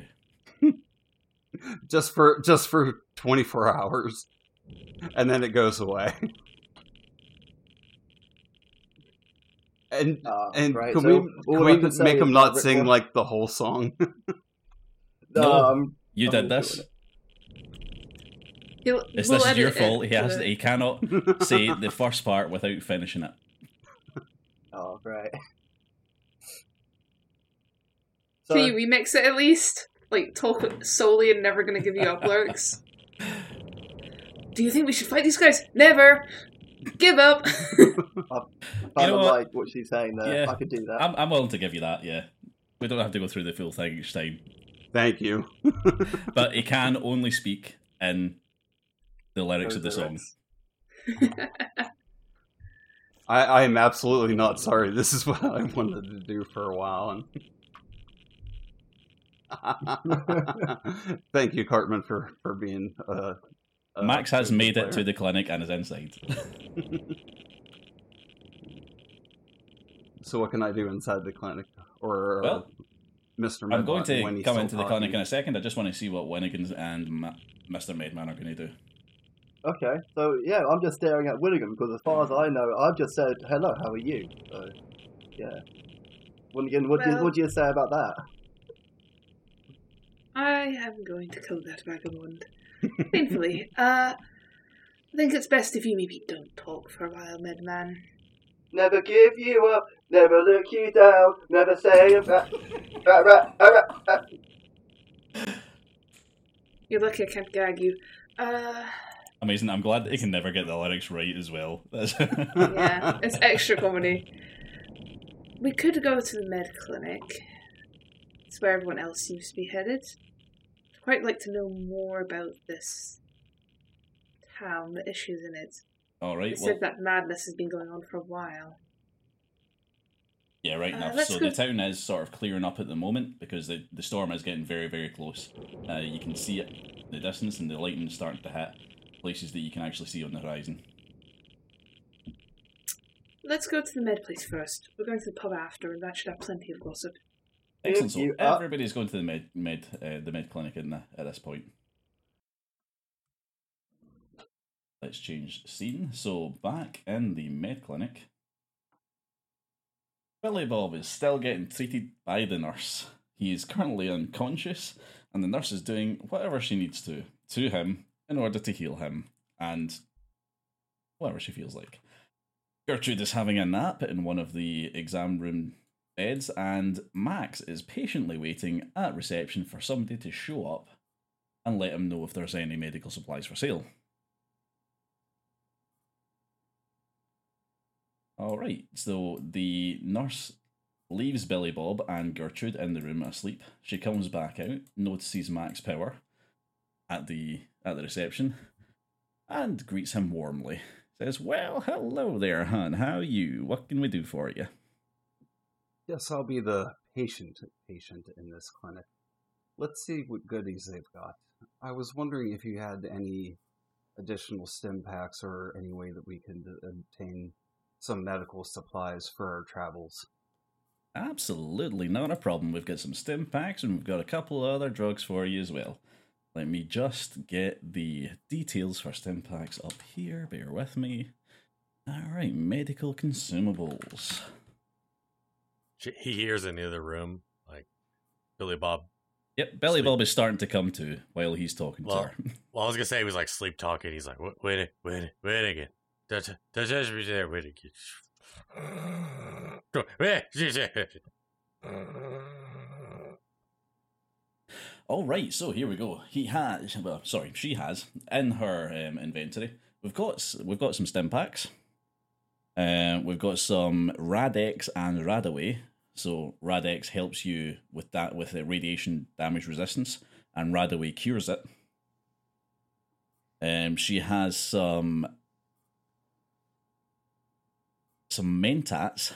Speaker 8: just for 24 hours, and then it goes away. And
Speaker 9: Right,
Speaker 8: can
Speaker 9: so
Speaker 8: we
Speaker 9: all I can
Speaker 8: make
Speaker 9: say
Speaker 8: him
Speaker 9: is
Speaker 8: not
Speaker 9: Rick
Speaker 8: sing
Speaker 9: Ross-
Speaker 8: like the whole song?
Speaker 4: No, you
Speaker 9: I'm
Speaker 4: did
Speaker 9: doing
Speaker 4: this.
Speaker 9: it.
Speaker 4: This
Speaker 6: We'll
Speaker 4: is
Speaker 6: edit
Speaker 4: your
Speaker 6: it
Speaker 4: fault.
Speaker 6: to-
Speaker 4: He cannot say the first part without finishing it.
Speaker 9: Oh, right.
Speaker 6: Can you remix it at least? Like, talk solely and never gonna give you up lyrics? Do you think we should fight these guys? Never! Give up!
Speaker 9: I
Speaker 4: You know what?
Speaker 9: like what she's saying there.
Speaker 4: Yeah.
Speaker 9: I could do that.
Speaker 4: I'm willing to give you that, yeah. We don't have to go through the full thing each time.
Speaker 8: Thank you.
Speaker 4: But he can only speak in the lyrics of the song.
Speaker 8: I am absolutely not sorry. This is what I wanted to do for a while. And thank you, Cartman, for being.
Speaker 4: Max has
Speaker 8: good
Speaker 4: made it
Speaker 8: player.
Speaker 4: to the clinic and is inside.
Speaker 8: So what can I do inside the clinic, or
Speaker 4: Well,
Speaker 8: Mr.
Speaker 4: I'm
Speaker 8: Medman
Speaker 4: going to
Speaker 8: when he's
Speaker 4: come
Speaker 8: still
Speaker 4: into the
Speaker 8: talking?
Speaker 4: clinic in a second. I just want to see what Winnigan and Mr. Maidman are going to do.
Speaker 9: Okay, so yeah, I'm just staring at Willigan because as far as I know, I've just said, hello, how are you? So, yeah. Willigan, what
Speaker 6: Well-
Speaker 9: do you say about that?
Speaker 6: I am going to kill that vagabond. Painfully. I think it's best if you maybe don't talk for a while, Medman.
Speaker 9: Never give you up, never look you down, never say about...
Speaker 6: You're lucky I can't gag you.
Speaker 4: Amazing. I'm glad that he can never get the lyrics right as well.
Speaker 6: Yeah, it's extra comedy. We could go to the med clinic. It's where everyone else seems to be headed. I'd quite like to know more about this town, the issues in it.
Speaker 4: All right.
Speaker 6: They
Speaker 4: Well,
Speaker 6: said that madness has been going on for a while.
Speaker 4: yeah, right enough.
Speaker 6: let's
Speaker 4: So
Speaker 6: go-
Speaker 4: the town is sort of clearing up at the moment because the storm is getting very, very close. You can see it in the distance, and the lightning's starting to hit places that you can actually see on the horizon.
Speaker 6: Let's go to the med place first. We're going to the pub after, and that should have plenty of gossip.
Speaker 4: Excellent. So
Speaker 9: you up?
Speaker 4: everybody's going to the med clinic at this point. Let's change scene. So back in the med clinic, Billy Bob is still getting treated by the nurse. He is currently unconscious, and the nurse is doing whatever she needs to him in order to heal him. And whatever she feels like. Gertrude is having a nap in one of the exam room beds, and Max is patiently waiting at reception for somebody to show up and let him know if there's any medical supplies for sale. Alright, so the nurse leaves Billy Bob and Gertrude in the room asleep. She comes back out, notices Max Power at the reception, and greets him warmly. Says, "Well, hello there, hon. How are you? What can we do for you?"
Speaker 8: Yes, I'll be the patient in this clinic. Let's see what goodies they've got. I was wondering if you had any additional stim packs or any way that we could obtain some medical supplies for our travels.
Speaker 4: Absolutely not a problem. We've got some stim packs and we've got a couple of other drugs for you as well. Let me just get the details for stim packs up here. Bear with me. Alright, medical consumables.
Speaker 5: He hears in the other room, like, Billy Bob.
Speaker 4: Yep, Billy Bob is starting to come to while he's talking to her.
Speaker 5: Well, I was going to say he was like sleep talking. He's like, wait again.
Speaker 4: Alright, so here we go. She has in her inventory. We've got some stim packs. We've got some Rad-X and Radaway. So Rad-X helps you with the radiation damage resistance, and Radaway cures it. She has some Mentats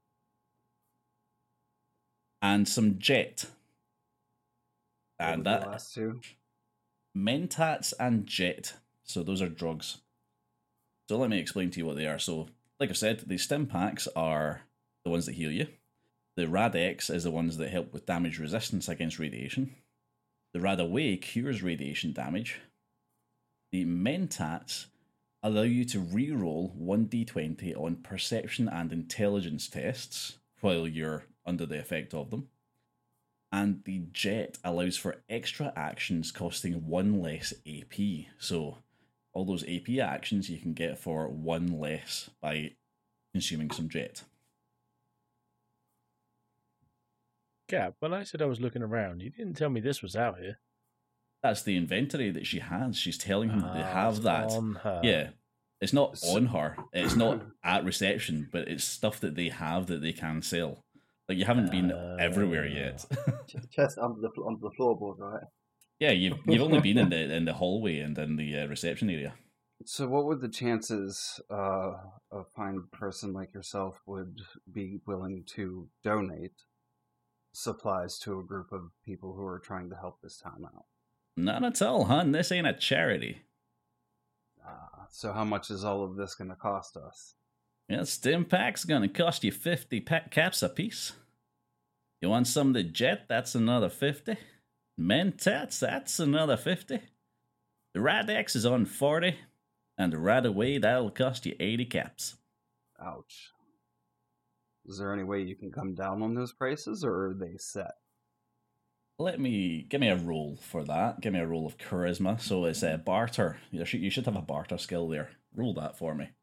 Speaker 4: and some Jet. And that
Speaker 8: last two?
Speaker 4: Mentats and Jet. So those are drugs. So let me explain to you what they are. So, like I said, the stim packs are the ones that heal you. The Rad-X is the ones that help with damage resistance against radiation. The Radaway cures radiation damage. The Mentats allow you to re-roll 1d20 on perception and intelligence tests while you're under the effect of them. And the Jet allows for extra actions costing 1 less AP. So all those AP actions you can get for 1 less by consuming some Jet.
Speaker 7: Cap, when I said I was looking around, you didn't tell me this was out here.
Speaker 4: That's the inventory that she has. She's telling him that they have that.
Speaker 7: On her.
Speaker 4: Yeah. It's not on her. It's not at reception, but it's stuff that they have that they can sell. Like, you haven't been everywhere yet.
Speaker 9: Chest under the floorboard, right?
Speaker 4: Yeah, you've only been in the hallway and in the reception area.
Speaker 8: So what would the chances a fine person like yourself would be willing to donate supplies to a group of people who are trying to help this town out?
Speaker 4: Not at all, hon. This ain't a charity.
Speaker 8: So how much is all of this going to cost us?
Speaker 4: Yeah, stim pack's going to cost you 50 caps a piece. You want some of the Jet? That's another 50. Mentats? That's another 50. The Rad-X is on 40. And the Radaway, that'll cost you 80 caps.
Speaker 8: Ouch. Is there any way you can come down on those prices, or are they set?
Speaker 4: Give me a roll for that. Give me a roll of charisma. So it's a barter. You should have a barter skill there. Roll that for me.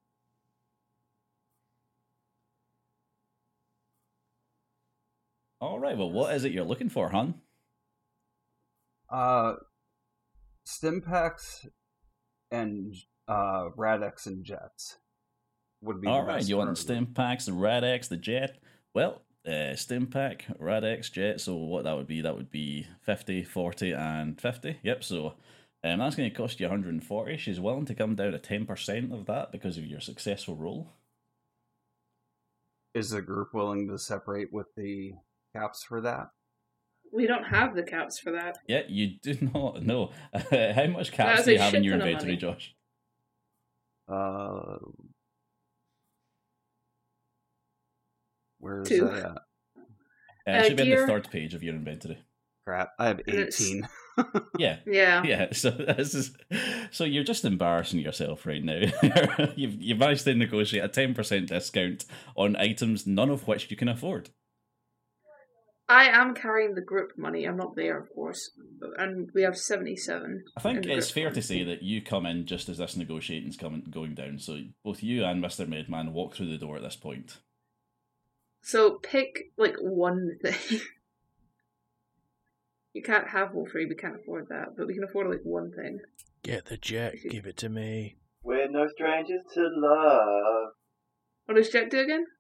Speaker 4: All right. Well, what is it you're looking for, hon?
Speaker 8: Stim packs and Rad-X and Jets would be
Speaker 4: all
Speaker 8: the
Speaker 4: right.
Speaker 8: best
Speaker 4: You want
Speaker 8: for
Speaker 4: the stim packs, the Rad-X, the Jet? Well, stim pack, Rad-X, Jet. So what that would be 50, 40, and 50. Yep. So that's going to cost you 140. She's willing to come down to 10% of that because of your successful roll.
Speaker 8: Is the group willing to separate with the caps for that?
Speaker 6: We don't have the caps for that.
Speaker 4: Yeah, you do not know. How much caps do you have in your inventory, Josh?
Speaker 8: Where's
Speaker 6: 2.
Speaker 8: that at?
Speaker 4: It should be on the third page of your inventory.
Speaker 8: Crap, I have 18.
Speaker 4: Yeah.
Speaker 6: Yeah.
Speaker 4: So you're just embarrassing yourself right now. You've managed to negotiate a 10% discount on items, none of which you can afford.
Speaker 6: I am carrying the group money. I'm not there, of course, and we have 77.
Speaker 4: I think it's fair to say that you come in just as this negotiating's going down. So both you and Mr. Medman walk through the door at this point.
Speaker 6: So pick like one thing. You can't have all three. We can't afford that, but we can afford like one thing.
Speaker 7: Get the jet. Give it to me.
Speaker 9: We're no strangers to love.
Speaker 6: What does Jet do again?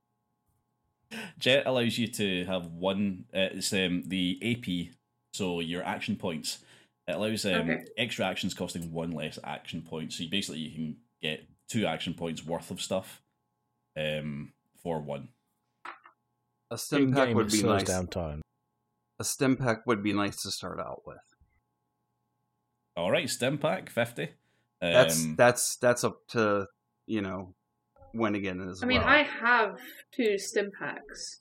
Speaker 4: Jet allows you to have one. It's the AP, so your action points. It allows extra actions costing one less action point. So you can get 2 action points worth of stuff, for one.
Speaker 8: A stim pack would be nice.
Speaker 7: Down time.
Speaker 8: A stim pack would be nice to start out with.
Speaker 4: All right, stim pack 50.
Speaker 8: That's up to Winnigan as well.
Speaker 6: I mean, I have 2 stim packs.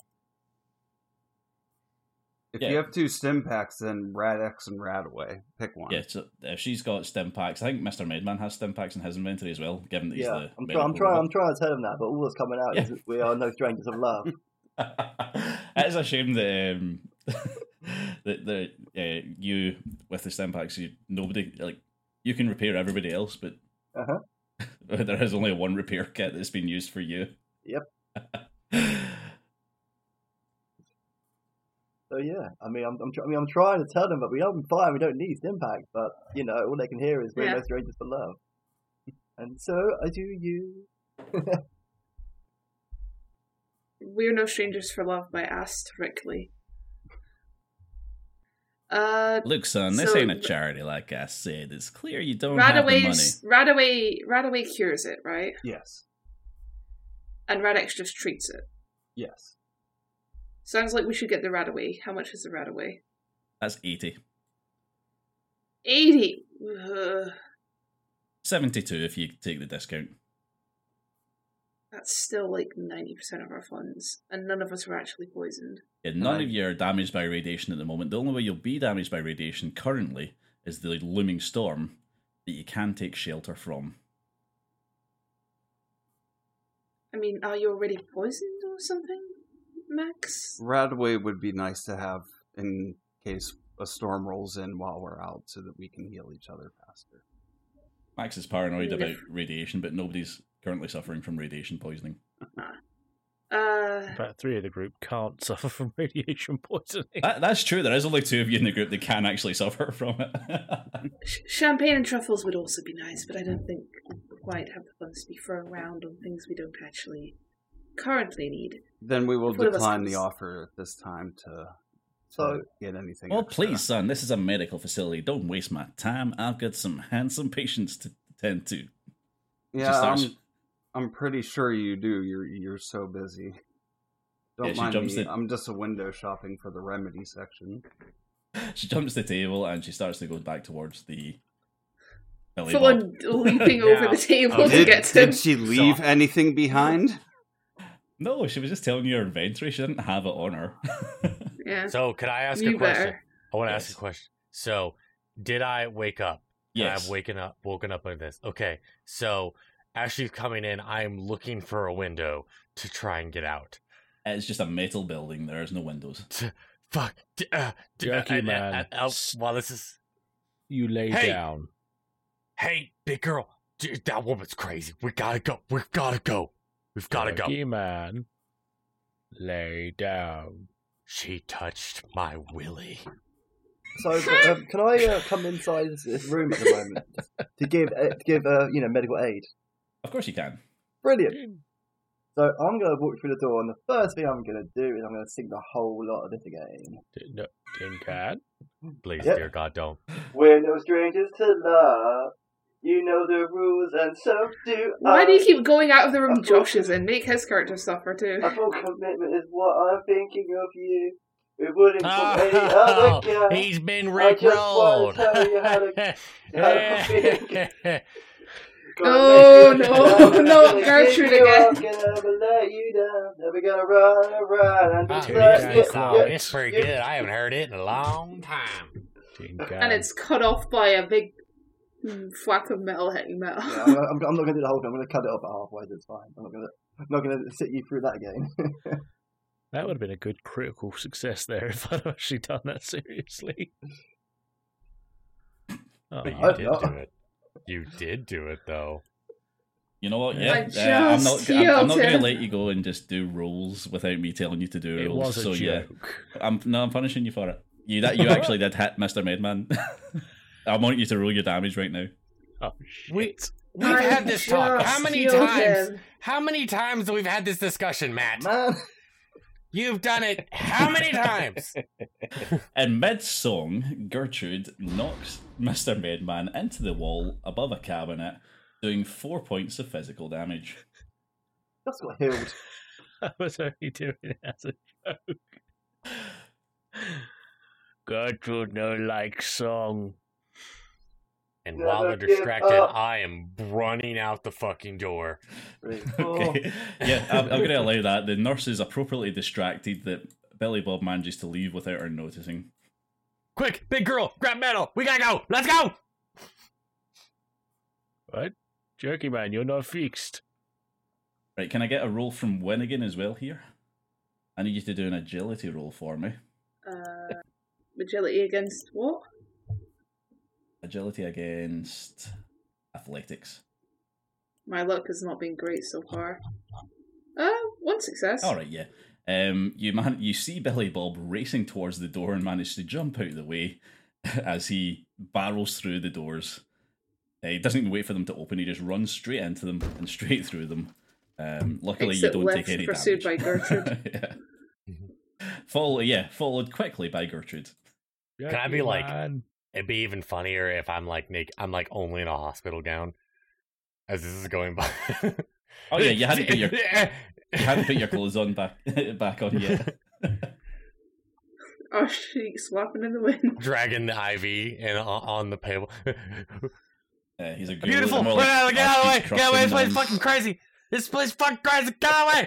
Speaker 8: If you have 2 stim packs, then Radex and Radaway. Pick one.
Speaker 4: Yeah, so if she's got stim packs, I think Mr. Medman has stim packs in his inventory as well, given that he's the
Speaker 9: I'm trying to tell him that, but all that's coming out is that we are no strangers of love.
Speaker 4: It is a shame that that you with the stim packs, nobody you can repair everybody else, but there is only one repair kit that's been used for you.
Speaker 9: Yep. So yeah, I'm trying to tell them that we are fine. We don't need stim packs, but all they can hear is we're no strangers for love, and so I do you.
Speaker 6: We're no strangers for love by Asterically.
Speaker 4: Look, son, this ain't a charity, like I said. It's clear you don't have the money.
Speaker 6: Radaway cures it, right?
Speaker 8: Yes.
Speaker 6: And Radex just treats it.
Speaker 8: Yes.
Speaker 6: Sounds like we should get the Radaway. How much is the Radaway?
Speaker 4: That's 80.
Speaker 6: 80?
Speaker 4: 72 if you take the discount.
Speaker 6: That's still like 90% of our funds, and none of us were actually poisoned.
Speaker 4: Yeah, none of you are damaged by radiation at the moment. The only way you'll be damaged by radiation currently is the looming storm that you can take shelter from.
Speaker 6: I mean, are you already poisoned or something, Max?
Speaker 8: Radaway would be nice to have in case a storm rolls in while we're out so that we can heal each other faster.
Speaker 4: Max is paranoid about radiation, but nobody's currently suffering from radiation poisoning.
Speaker 7: About 3 of the group can't suffer from radiation poisoning.
Speaker 4: That's true. There is only 2 of you in the group that can actually suffer from it.
Speaker 6: Champagne and truffles would also be nice, but I don't think we quite have the funds to be thrown around on things we don't actually currently need.
Speaker 8: Then we will decline the offer at this time to get anything.
Speaker 4: Well,
Speaker 8: extra.
Speaker 4: please, son, this is a medical facility. Don't waste my time. I've got some handsome patients to tend to.
Speaker 8: Yeah, I'm pretty sure you do. You're so busy. Don't mind me. I'm just a window shopping for the remedy section.
Speaker 4: She jumps the table and she starts to go back towards the belly
Speaker 6: Someone leaping over the table to get to him.
Speaker 8: Did she leave anything behind?
Speaker 4: No, she was just telling you her inventory. She didn't have it on her.
Speaker 6: Yeah.
Speaker 5: So, could I ask a question? I want to ask a question. So, did I wake up?
Speaker 4: Yes.
Speaker 5: I've woken up like this. Okay. So, as she's coming in, I'm looking for a window to try and get out.
Speaker 4: It's just a metal building. There is no windows.
Speaker 5: Fuck.
Speaker 7: Jerky man.
Speaker 5: Well, this is...
Speaker 7: You lay down.
Speaker 5: Hey, big girl. That woman's crazy. We gotta go. We've gotta go.
Speaker 7: Jerky man. Lay down.
Speaker 5: She touched my willy.
Speaker 9: So, can I come inside this room at the moment to give medical aid?
Speaker 4: Of course you can.
Speaker 9: Brilliant. So I'm going to walk through the door, and the first thing I'm going to do is I'm going to sing the whole lot of this again.
Speaker 7: Tin Can?
Speaker 5: Please, dear God, don't.
Speaker 9: We're no strangers to love. You know the rules, and so do I.
Speaker 6: Why do you keep going out of the room Josh is in? Make his character suffer too.
Speaker 9: I thought commitment is what I'm thinking of you. We wouldn't from any other guy.
Speaker 5: He's been rickrolled.
Speaker 9: I just want to tell you how to think.
Speaker 6: Oh no, not Gertrude again.
Speaker 9: I'm gonna never let you down. Never gonna run around.
Speaker 5: It's pretty good. I haven't heard it in a long time.
Speaker 6: And it's cut off by a big whack of metal hitting metal.
Speaker 9: Yeah, I'm not gonna do the whole thing. I'm gonna cut it off at halfway. That's fine. I'm not gonna sit you through that again.
Speaker 7: That would have been a good critical success there if I'd actually done that seriously.
Speaker 5: But you did do it. You did do it, though.
Speaker 4: You know what? Yeah, I'm not going to let you go and just do rolls without me telling you to do
Speaker 7: It
Speaker 4: rolls.
Speaker 7: was a
Speaker 4: so
Speaker 7: joke.
Speaker 4: yeah, I'm punishing you for it. You actually did hit Mr. Medman. I want you to roll your damage right now.
Speaker 7: Oh shit!
Speaker 5: We've had this talk. How many times? How many times have we had this discussion, Matt?
Speaker 9: Man.
Speaker 5: You've done it how many times?
Speaker 4: In mid-song, Gertrude knocks Mr. Medman into the wall above a cabinet, doing 4 points of physical damage.
Speaker 9: Just got healed.
Speaker 7: I was only doing it as a joke. Gertrude no like song.
Speaker 5: And while they're distracted, I am running out the fucking door.
Speaker 4: Okay. Yeah, I'm going to allow that. The nurse is appropriately distracted that Billy Bob manages to leave without her noticing.
Speaker 5: Quick, big girl, grab metal. We gotta go. Let's go.
Speaker 7: What? Jerky man, you're not fixed.
Speaker 4: Right, can I get a roll from Winnigan as well here? I need you to do an agility roll for me.
Speaker 6: Agility against what?
Speaker 4: Agility against athletics.
Speaker 6: My luck has not been great so far. One success.
Speaker 4: All right, yeah. You see Billy Bob racing towards the door and manage to jump out of the way as he barrels through the doors. He doesn't even wait for them to open. He just runs straight into them and straight through them. Luckily,
Speaker 6: Exit
Speaker 4: you don't
Speaker 6: left,
Speaker 4: take any
Speaker 6: pursued
Speaker 4: damage.
Speaker 6: by Gertrude.
Speaker 4: Followed quickly by Gertrude.
Speaker 5: Can I be like? It'd be even funnier if I'm like naked. I'm like only in a hospital gown as this is going by.
Speaker 4: Oh yeah, you hadn't put your clothes on back on yet.
Speaker 6: Oh, she's swapping in the wind.
Speaker 5: Dragging the IV and on the table.
Speaker 4: He's a
Speaker 5: beautiful.
Speaker 4: More
Speaker 5: Get out of the way! Get away! This place is
Speaker 4: man.
Speaker 5: fucking crazy. This place is fucking crazy. Get away!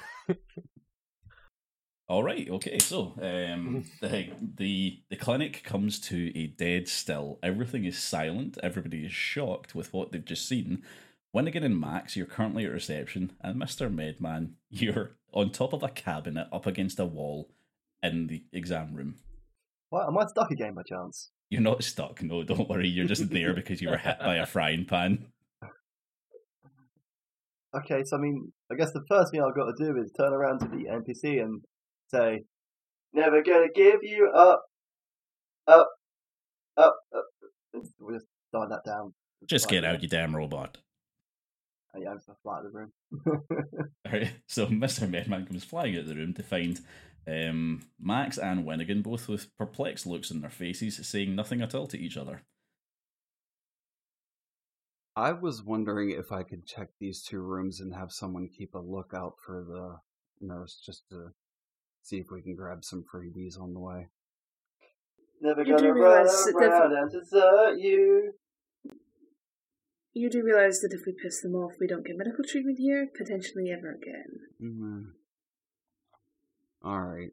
Speaker 4: All right, okay. So the clinic comes to a dead still. Everything is silent. Everybody is shocked with what they've just seen. Winnigan and Max, you're currently at reception, and Mr. Medman, you're on top of a cabinet up against a wall in the exam room.
Speaker 9: What, am I stuck again by chance?
Speaker 4: You're not stuck. No, don't worry. You're just there because you were hit by a frying pan.
Speaker 9: Okay, so I mean, I guess the first thing I've got to do is turn around to the NPC and say, "Never gonna give you up, up, up, up." We'll just dial that down.
Speaker 4: Just get out, you damn robot.
Speaker 9: Oh, yeah, I'm just fly out of the room.
Speaker 4: Alright, so Mr. Medman comes flying out of the room to find Max and Winnigan, both with perplexed looks on their faces, saying nothing at all to each other.
Speaker 8: I was wondering if I could check these two rooms and have someone keep a lookout for the nurse, just to see if we can grab some freebies on the way.
Speaker 9: Never
Speaker 6: You
Speaker 9: gonna
Speaker 6: do
Speaker 9: run
Speaker 6: realise
Speaker 9: around and desert you.
Speaker 6: You do realise that if we piss them off, we don't get medical treatment here, potentially ever again.
Speaker 8: Mm-hmm. All right.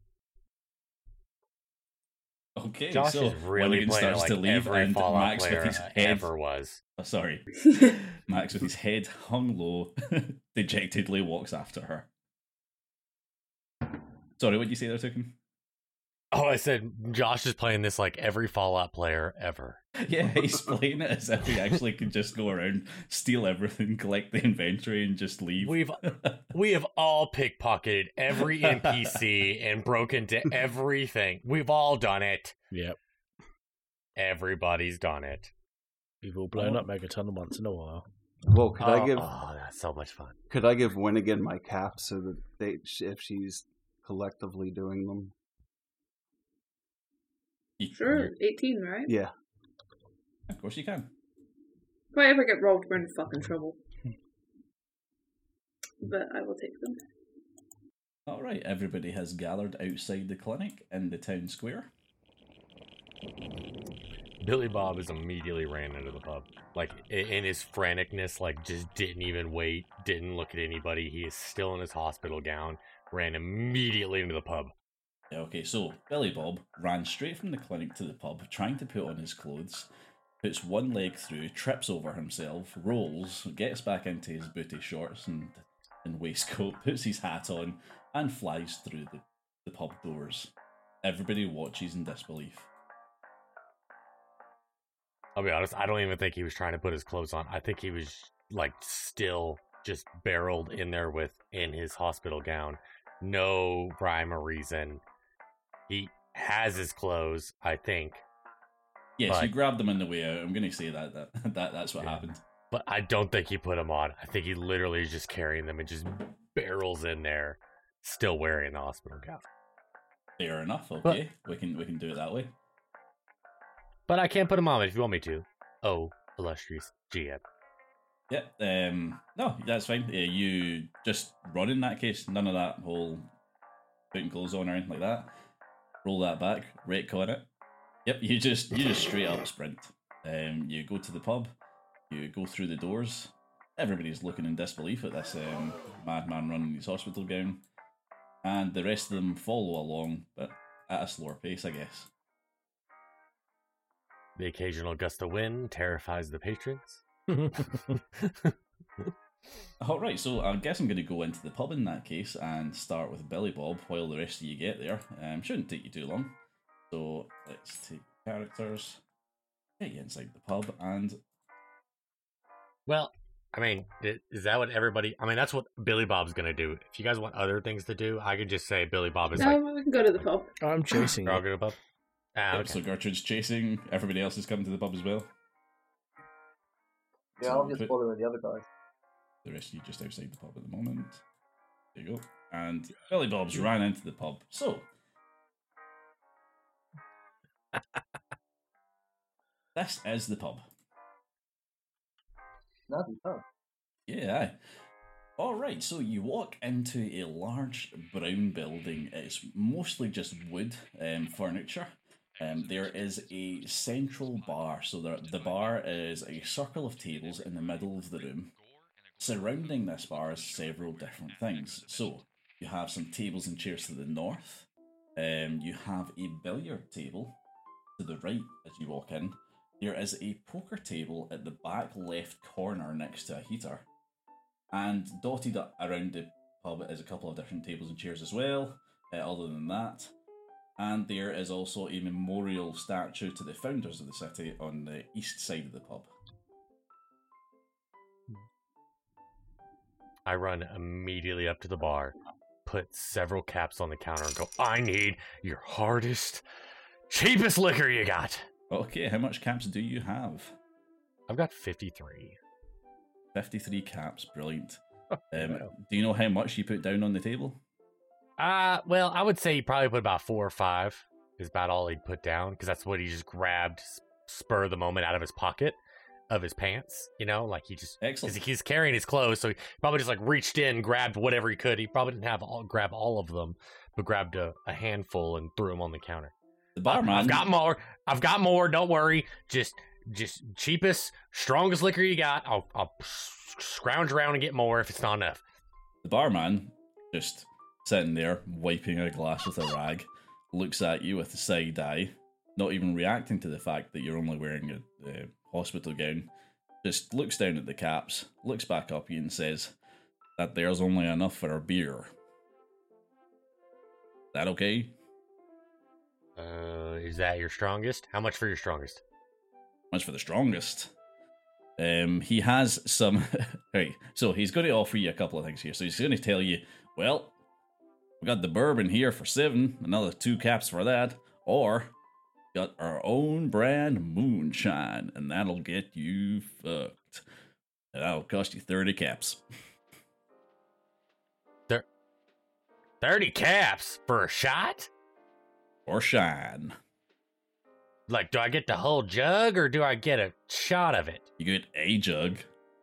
Speaker 4: Okay,
Speaker 5: Josh
Speaker 4: so
Speaker 5: is really
Speaker 4: Winnigan
Speaker 5: playing
Speaker 4: starts
Speaker 5: like
Speaker 4: to leave,
Speaker 5: every
Speaker 4: and
Speaker 5: Fallout
Speaker 4: Max with
Speaker 5: player
Speaker 4: his head
Speaker 5: ever was.
Speaker 4: Oh, sorry, Max with his head hung low, dejectedly walks after her. Sorry, what did you say there, Tukin?
Speaker 5: Oh, I said Josh is playing this like every Fallout player ever.
Speaker 4: Yeah, he's playing it as if he actually could just go around, steal everything, collect the inventory, and just leave.
Speaker 5: We have all pickpocketed every NPC and broken into everything. We've all done it.
Speaker 7: Yep.
Speaker 5: Everybody's done it.
Speaker 7: We've all blown up Megaton once in a while.
Speaker 8: Well, could I give?
Speaker 5: Oh, that's so much fun.
Speaker 8: Could I give Winnigan my cap so that if she's collectively doing them?
Speaker 6: Sure, 18, right?
Speaker 8: Yeah.
Speaker 4: Of course you can.
Speaker 6: If I ever get robbed, we're in fucking trouble. But I will take them.
Speaker 4: Alright, everybody has gathered outside the clinic in the town square.
Speaker 5: Billy Bob is immediately ran into the pub. Like, in his franticness, like, just didn't even wait, didn't look at anybody. He is still in his hospital gown, ran immediately into the pub.
Speaker 4: Okay, so Billy Bob ran straight from the clinic to the pub, trying to put on his clothes, puts one leg through, trips over himself, rolls, gets back into his booty shorts and waistcoat, puts his hat on, and flies through the pub doors. Everybody watches in disbelief.
Speaker 5: I'll be honest, I don't even think he was trying to put his clothes on. I think he was, like, still just barreled in there in his hospital gown. No rhyme or reason. He has his clothes, I think.
Speaker 4: Yes, you grabbed them on the way out. I'm going to say that's what happened.
Speaker 5: But I don't think he put them on. I think he literally is just carrying them and just barrels in there, still wearing the hospital gown.
Speaker 4: Fair enough. Okay, we can do it that way.
Speaker 5: But I can't put them on if you want me to. Oh, illustrious GM.
Speaker 4: Yep. No, that's fine. You just run in that case. None of that whole putting clothes on or anything like that. Roll that back. Retcon it. Yep. You just straight up sprint. You go to the pub. You go through the doors. Everybody's looking in disbelief at this madman running his hospital gown, and the rest of them follow along, but at a slower pace, I guess.
Speaker 5: The occasional gust of wind terrifies the patrons.
Speaker 4: Alright, so I guess I'm going to go into the pub in that case and start with Billy Bob while the rest of you get there. Shouldn't take you too long. So let's take characters, get you inside the pub, and...
Speaker 5: Well, I mean, is that what everybody... I mean, that's what Billy Bob's going to do. If you guys want other things to do, I could just say Billy Bob is
Speaker 6: No, we can go to the pub.
Speaker 7: I'm chasing.
Speaker 5: We're all going to the pub?
Speaker 4: Yep,
Speaker 5: Okay.
Speaker 4: so Gertrude's chasing, everybody else is coming to the pub as well.
Speaker 9: Yeah,
Speaker 4: So
Speaker 9: I'm just
Speaker 4: put
Speaker 9: following the other guys.
Speaker 4: the rest of you just outside the pub at the moment. There you go. And Billy Bob's ran into the pub. So, this is the pub.
Speaker 9: Nothing. Oh.
Speaker 4: Yeah, aye. Alright, so you walk into a large brown building. It's mostly just wood furniture. There is a central bar, so the bar is a circle of tables in the middle of the room. Surrounding this bar is several different things. So, you have some tables and chairs to the north. You have a billiard table to the right as you walk in. There is a poker table at the back left corner next to a heater. And dotted around the pub is a couple of different tables and chairs as well, other than that. And there is also a memorial statue to the founders of the city on the east side of the pub.
Speaker 5: I run immediately up to the bar, put several caps on the counter, and go, I need your hardest, cheapest liquor you got.
Speaker 4: Okay, how much caps do you have?
Speaker 5: I've got 53.
Speaker 4: 53 caps, brilliant. Do you know how much you put down on the table?
Speaker 5: Well, I would say he probably put about 4 or 5 is about all he'd put down, because that's what he just grabbed spur of the moment out of his pocket of his pants, you know, like he just...
Speaker 4: Excellent.
Speaker 5: He's carrying his clothes, so he probably just like reached in, grabbed whatever he could. He probably didn't grab all of them, but grabbed a handful and threw them on the counter.
Speaker 4: The barman...
Speaker 5: I've got more, don't worry. Just cheapest, strongest liquor you got. I'll scrounge around and get more if it's not enough.
Speaker 4: The barman, just sitting there, wiping a glass with a rag, looks at you with a side eye, not even reacting to the fact that you're only wearing a hospital gown, just looks down at the caps, looks back up at you and says, that there's only enough for a beer. That okay?
Speaker 5: Is that your strongest? How much for your strongest?
Speaker 4: Much for the strongest. He has some... Right, so he's going to offer you a couple of things here. So he's going to tell you, well, we got the bourbon here for 7, another 2 caps for that, or got our own brand moonshine, and that'll get you fucked. And that'll cost you 30 caps.
Speaker 5: 30 caps for a shot?
Speaker 4: Or shine.
Speaker 5: Like, do I get the whole jug, or do I get a shot of it?
Speaker 4: You get a jug.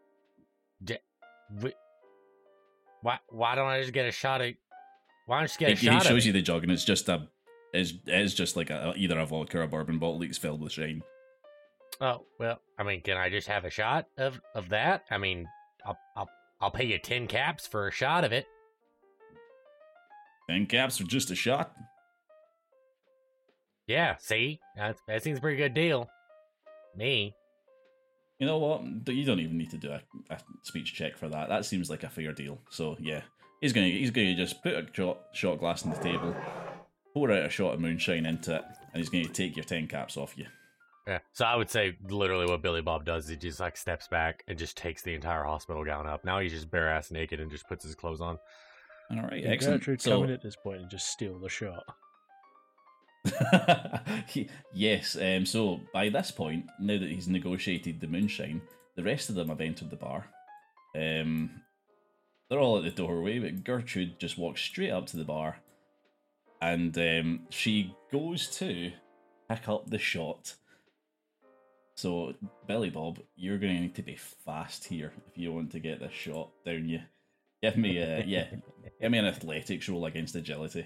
Speaker 5: Why don't I just get a shot of... Why don't I just get a shot
Speaker 4: He
Speaker 5: of
Speaker 4: shows
Speaker 5: it?
Speaker 4: you the jug, and it's just just like either a vodka or a bourbon bottle that's filled with shine.
Speaker 5: Oh, well, I mean, can I just have a shot of that? I mean, I'll pay you 10 caps for a shot of it.
Speaker 4: 10 caps for just a shot?
Speaker 5: Yeah, see? That seems a pretty good deal. Me.
Speaker 4: You know what? You don't even need to do a speech check for that. That seems like a fair deal. So, yeah. He's gonna just put a shot glass on the table, pour out a shot of moonshine into it, and he's gonna take your 10 caps off you.
Speaker 5: Yeah. So I would say literally what Billy Bob does is he just like steps back and just takes the entire hospital gown up. Now he's just bare ass naked and just puts his clothes on.
Speaker 4: All right,
Speaker 7: Can
Speaker 4: excellent.
Speaker 7: Gertrude come in at this point and just steal the shot?
Speaker 4: Yes. So by this point, now that he's negotiated the moonshine, the rest of them have entered the bar. They're all at the doorway, but Gertrude just walks straight up to the bar, and she goes to pick up the shot. So, Billy Bob, you're going to need to be fast here if you want to get this shot down you. Give me give me an athletics roll against agility.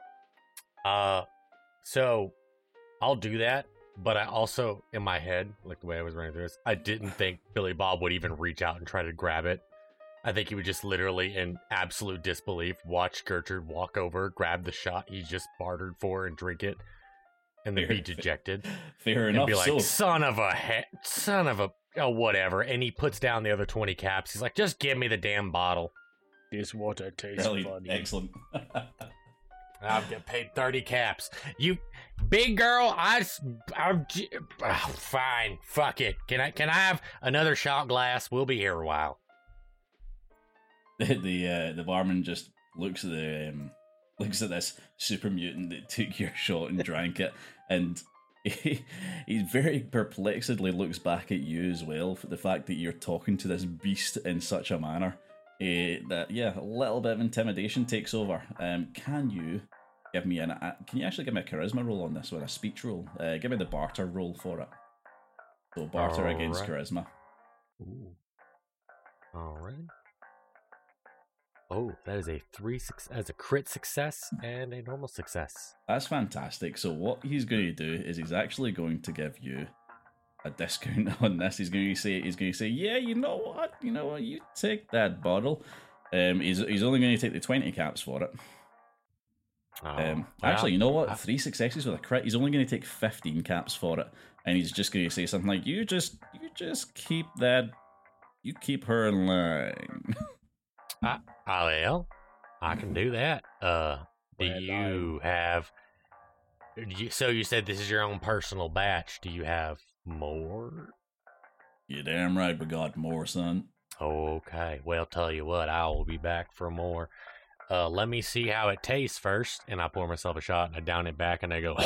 Speaker 5: So I'll do that, but I also, in my head, like the way I was running through this, I didn't think Billy Bob would even reach out and try to grab it. I think he would just literally, in absolute disbelief, watch Gertrude walk over, grab the shot he just bartered for, and drink it, and then be dejected.
Speaker 4: Fair
Speaker 5: and
Speaker 4: enough.
Speaker 5: be like, son of a, whatever. And he puts down the other 20 caps. He's like, just give me the damn bottle.
Speaker 7: This water tastes funny.
Speaker 4: Excellent.
Speaker 5: I'll get paid 30 caps. You, big girl, I'm fine. Fuck it. Can I have another shot glass? We'll be here a while.
Speaker 4: The barman just looks at this super mutant that took your shot and drank it, and he very perplexedly looks back at you as well for the fact that you're talking to this beast in such a manner. That a little bit of intimidation takes over. Can you actually give me a charisma roll on this one, a speech roll? Give me the barter roll for it. So barter against charisma.
Speaker 5: Ooh. All right. Oh, that is a a crit success and a normal success.
Speaker 4: That's fantastic. So what he's going to do is he's actually going to give you a discount on this. He's going to say, yeah, you know what, you take that bottle. He's only going to take the 20 caps for it. Actually, you know what? 3 successes with a crit. He's only going to take 15 caps for it, and he's just going to say something like, "You just keep that. You keep her in line."
Speaker 5: Well, I can do that. Do you have? So you said this is your own personal batch. Do you have more?
Speaker 4: You're damn right, we got more, son.
Speaker 5: Okay. Well, tell you what, I will be back for more. Let me see how it tastes first, and I pour myself a shot, and I down it back, and I go,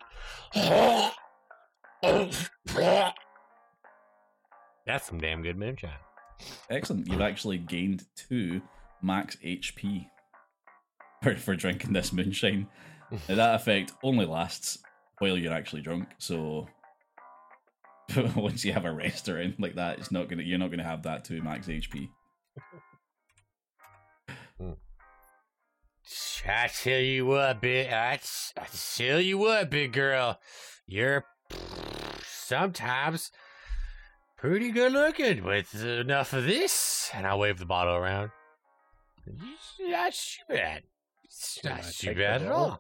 Speaker 5: that's some damn good moonshine.
Speaker 4: Excellent. You've actually gained 2 max HP for drinking this moonshine. Now, that effect only lasts while you're actually drunk, so once you have a rest or anything like that, you're not gonna have that 2 max HP.
Speaker 5: I tell you what, big girl, you're sometimes pretty good looking with enough of this. And I wave the bottle around. It's not too bad. It's not too bad at all.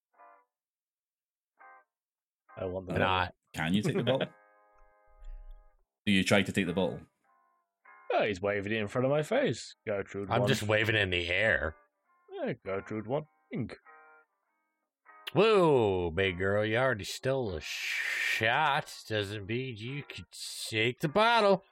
Speaker 7: I want that.
Speaker 4: Can you take the bottle? Do you try to take the bottle?
Speaker 7: Oh, he's waving it in front of my face. Gertrude,
Speaker 5: I'm just waving it in the air.
Speaker 7: Gertrude, one drink.
Speaker 5: Whoa, big girl, you already stole a shot. Doesn't mean you could take the bottle.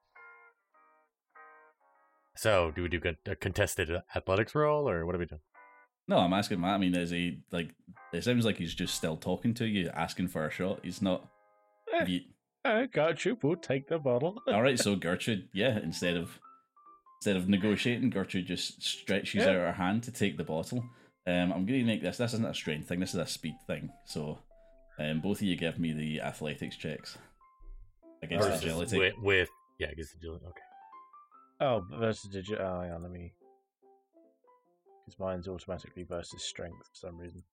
Speaker 5: So, do we do a contested athletics roll, or what are we doing?
Speaker 4: No, I'm asking Matt. I mean, is he, it sounds like he's just still talking to you, asking for a shot. He's not...
Speaker 7: Gertrude will take the bottle.
Speaker 4: Alright, so Gertrude, instead of negotiating, Gertrude just stretches out her hand to take the bottle. I'm going to make this isn't a strength thing, this is a speed thing. So, both of you give me the athletics checks. Against agility.
Speaker 5: Against agility, okay.
Speaker 7: Oh, versus agility. Oh, yeah, let me... Because mine's automatically versus strength for some reason.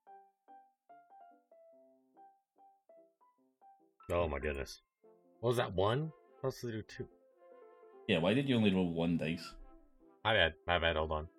Speaker 5: Oh my goodness. What was that, 1? Supposed to do 2.
Speaker 4: Yeah, why did you only roll 1 dice?
Speaker 5: My bad, hold on.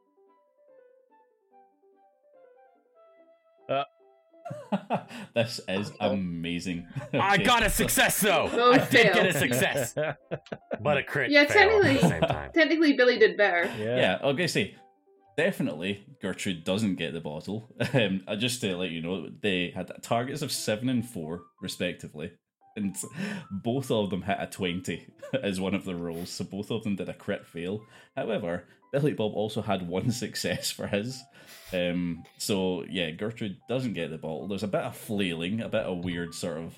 Speaker 4: This is amazing.
Speaker 5: I got a success though. I did get a success. But a crit.
Speaker 6: Yeah,
Speaker 5: fail at the same time.
Speaker 6: technically Billy did better.
Speaker 4: Yeah, okay, see. Definitely, Gertrude doesn't get the bottle. Just to let you know, they had targets of 7 and 4, respectively. And both of them hit a 20 as one of the rolls, so both of them did a crit fail. However, Billy Bob also had 1 success for his. So, yeah, Gertrude doesn't get the bottle. There's a bit of flailing, a bit of weird sort of...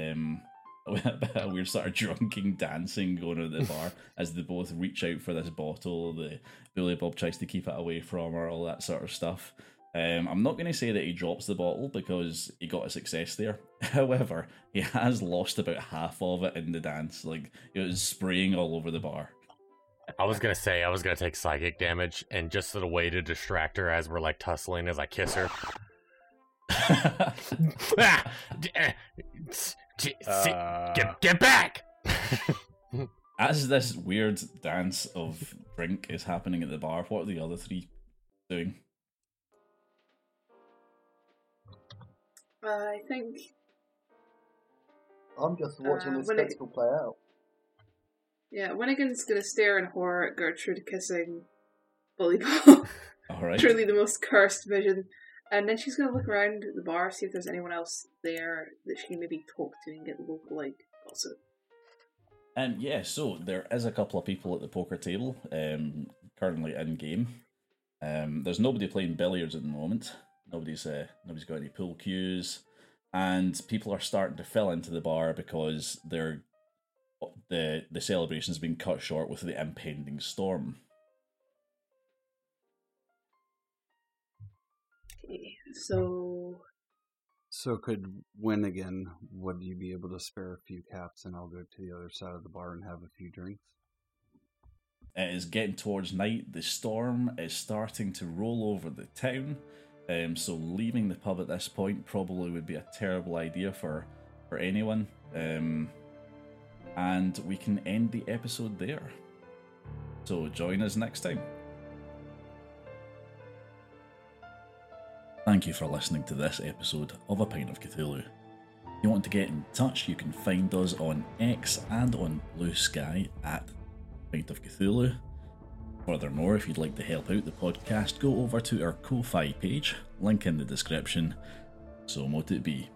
Speaker 4: drunken dancing going on at the bar as they both reach out for this bottle. The Billy Bob tries to keep it away from her, all that sort of stuff. I'm not going to say that he drops the bottle because he got a success there. However, he has lost about half of it in the dance. Like, it was spraying all over the bar.
Speaker 5: I was going to take psychic damage, and just as a way to distract her as we're like tussling as I kiss her. Get back!
Speaker 4: As this weird dance of drink is happening at the bar, what are the other 3 doing?
Speaker 6: I think
Speaker 9: I'm just watching this spectacle play out.
Speaker 6: Yeah, Winnigan's gonna stare in horror at Gertrude kissing Bully Bob.
Speaker 4: Alright.
Speaker 6: Truly the most cursed vision. And then she's gonna look around at the bar, see if there's anyone else there that she can maybe talk to and get local, like, gossip.
Speaker 4: Yeah, so there is a couple of people at the poker table, currently in game. There's nobody playing billiards at the moment. Nobody's got any pool cues, and people are starting to fill into the bar because the celebration's been cut short with the impending storm.
Speaker 6: Okay, so
Speaker 8: could Winnigan, would you be able to spare a few caps and I'll go to the other side of the bar and have a few drinks?
Speaker 4: It is getting towards night. The storm is starting to roll over the town. So leaving the pub at this point probably would be a terrible idea for anyone. And we can end the episode there. So join us next time. Thank you for listening to this episode of A Pint of Cthulhu. If you want to get in touch, you can find us on X and on Blue Sky at Pint of Cthulhu. Furthermore, if you'd like to help out the podcast, go over to our Ko-Fi page, link in the description. So mote it be.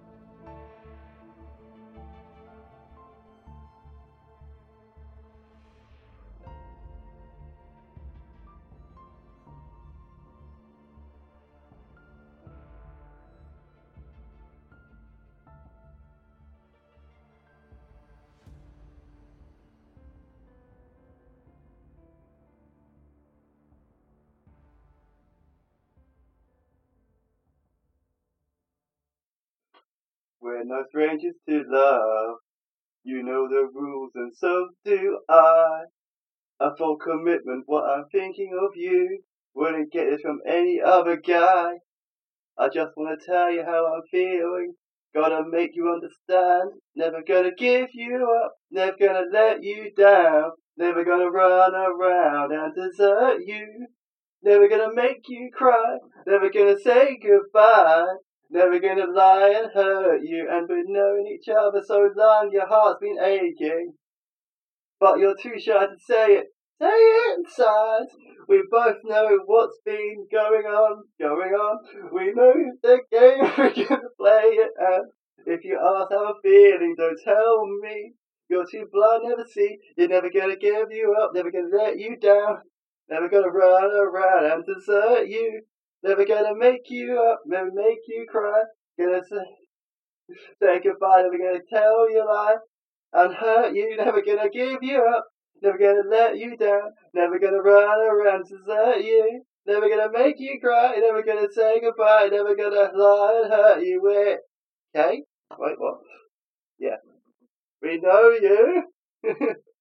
Speaker 9: We're no strangers to love. You know the rules and so do I. A full commitment, what I'm thinking of you. Wouldn't get it from any other guy. I just want to tell you how I'm feeling. Gotta make you understand. Never gonna give you up. Never gonna let you down. Never gonna run around and desert you. Never gonna make you cry. Never gonna say goodbye. Never gonna lie and hurt you, and we've known each other so long your heart's been aching. But you're too shy to say it. Say it inside. We both know what's been going on. We know the game we're gonna play it, and if you ask how I'm feeling, don't tell me. You're too blind, never see. You're never gonna give you up, never gonna let you down. Never gonna run around and desert you. Never gonna make you up, never make you cry. Gonna say goodbye, never gonna tell you a lie and hurt you. Never gonna give you up, never gonna let you down. Never gonna run around to desert you. Never gonna make you cry, never gonna say goodbye. Never gonna lie and hurt you. Wait, okay? Wait, what? Yeah. We know you.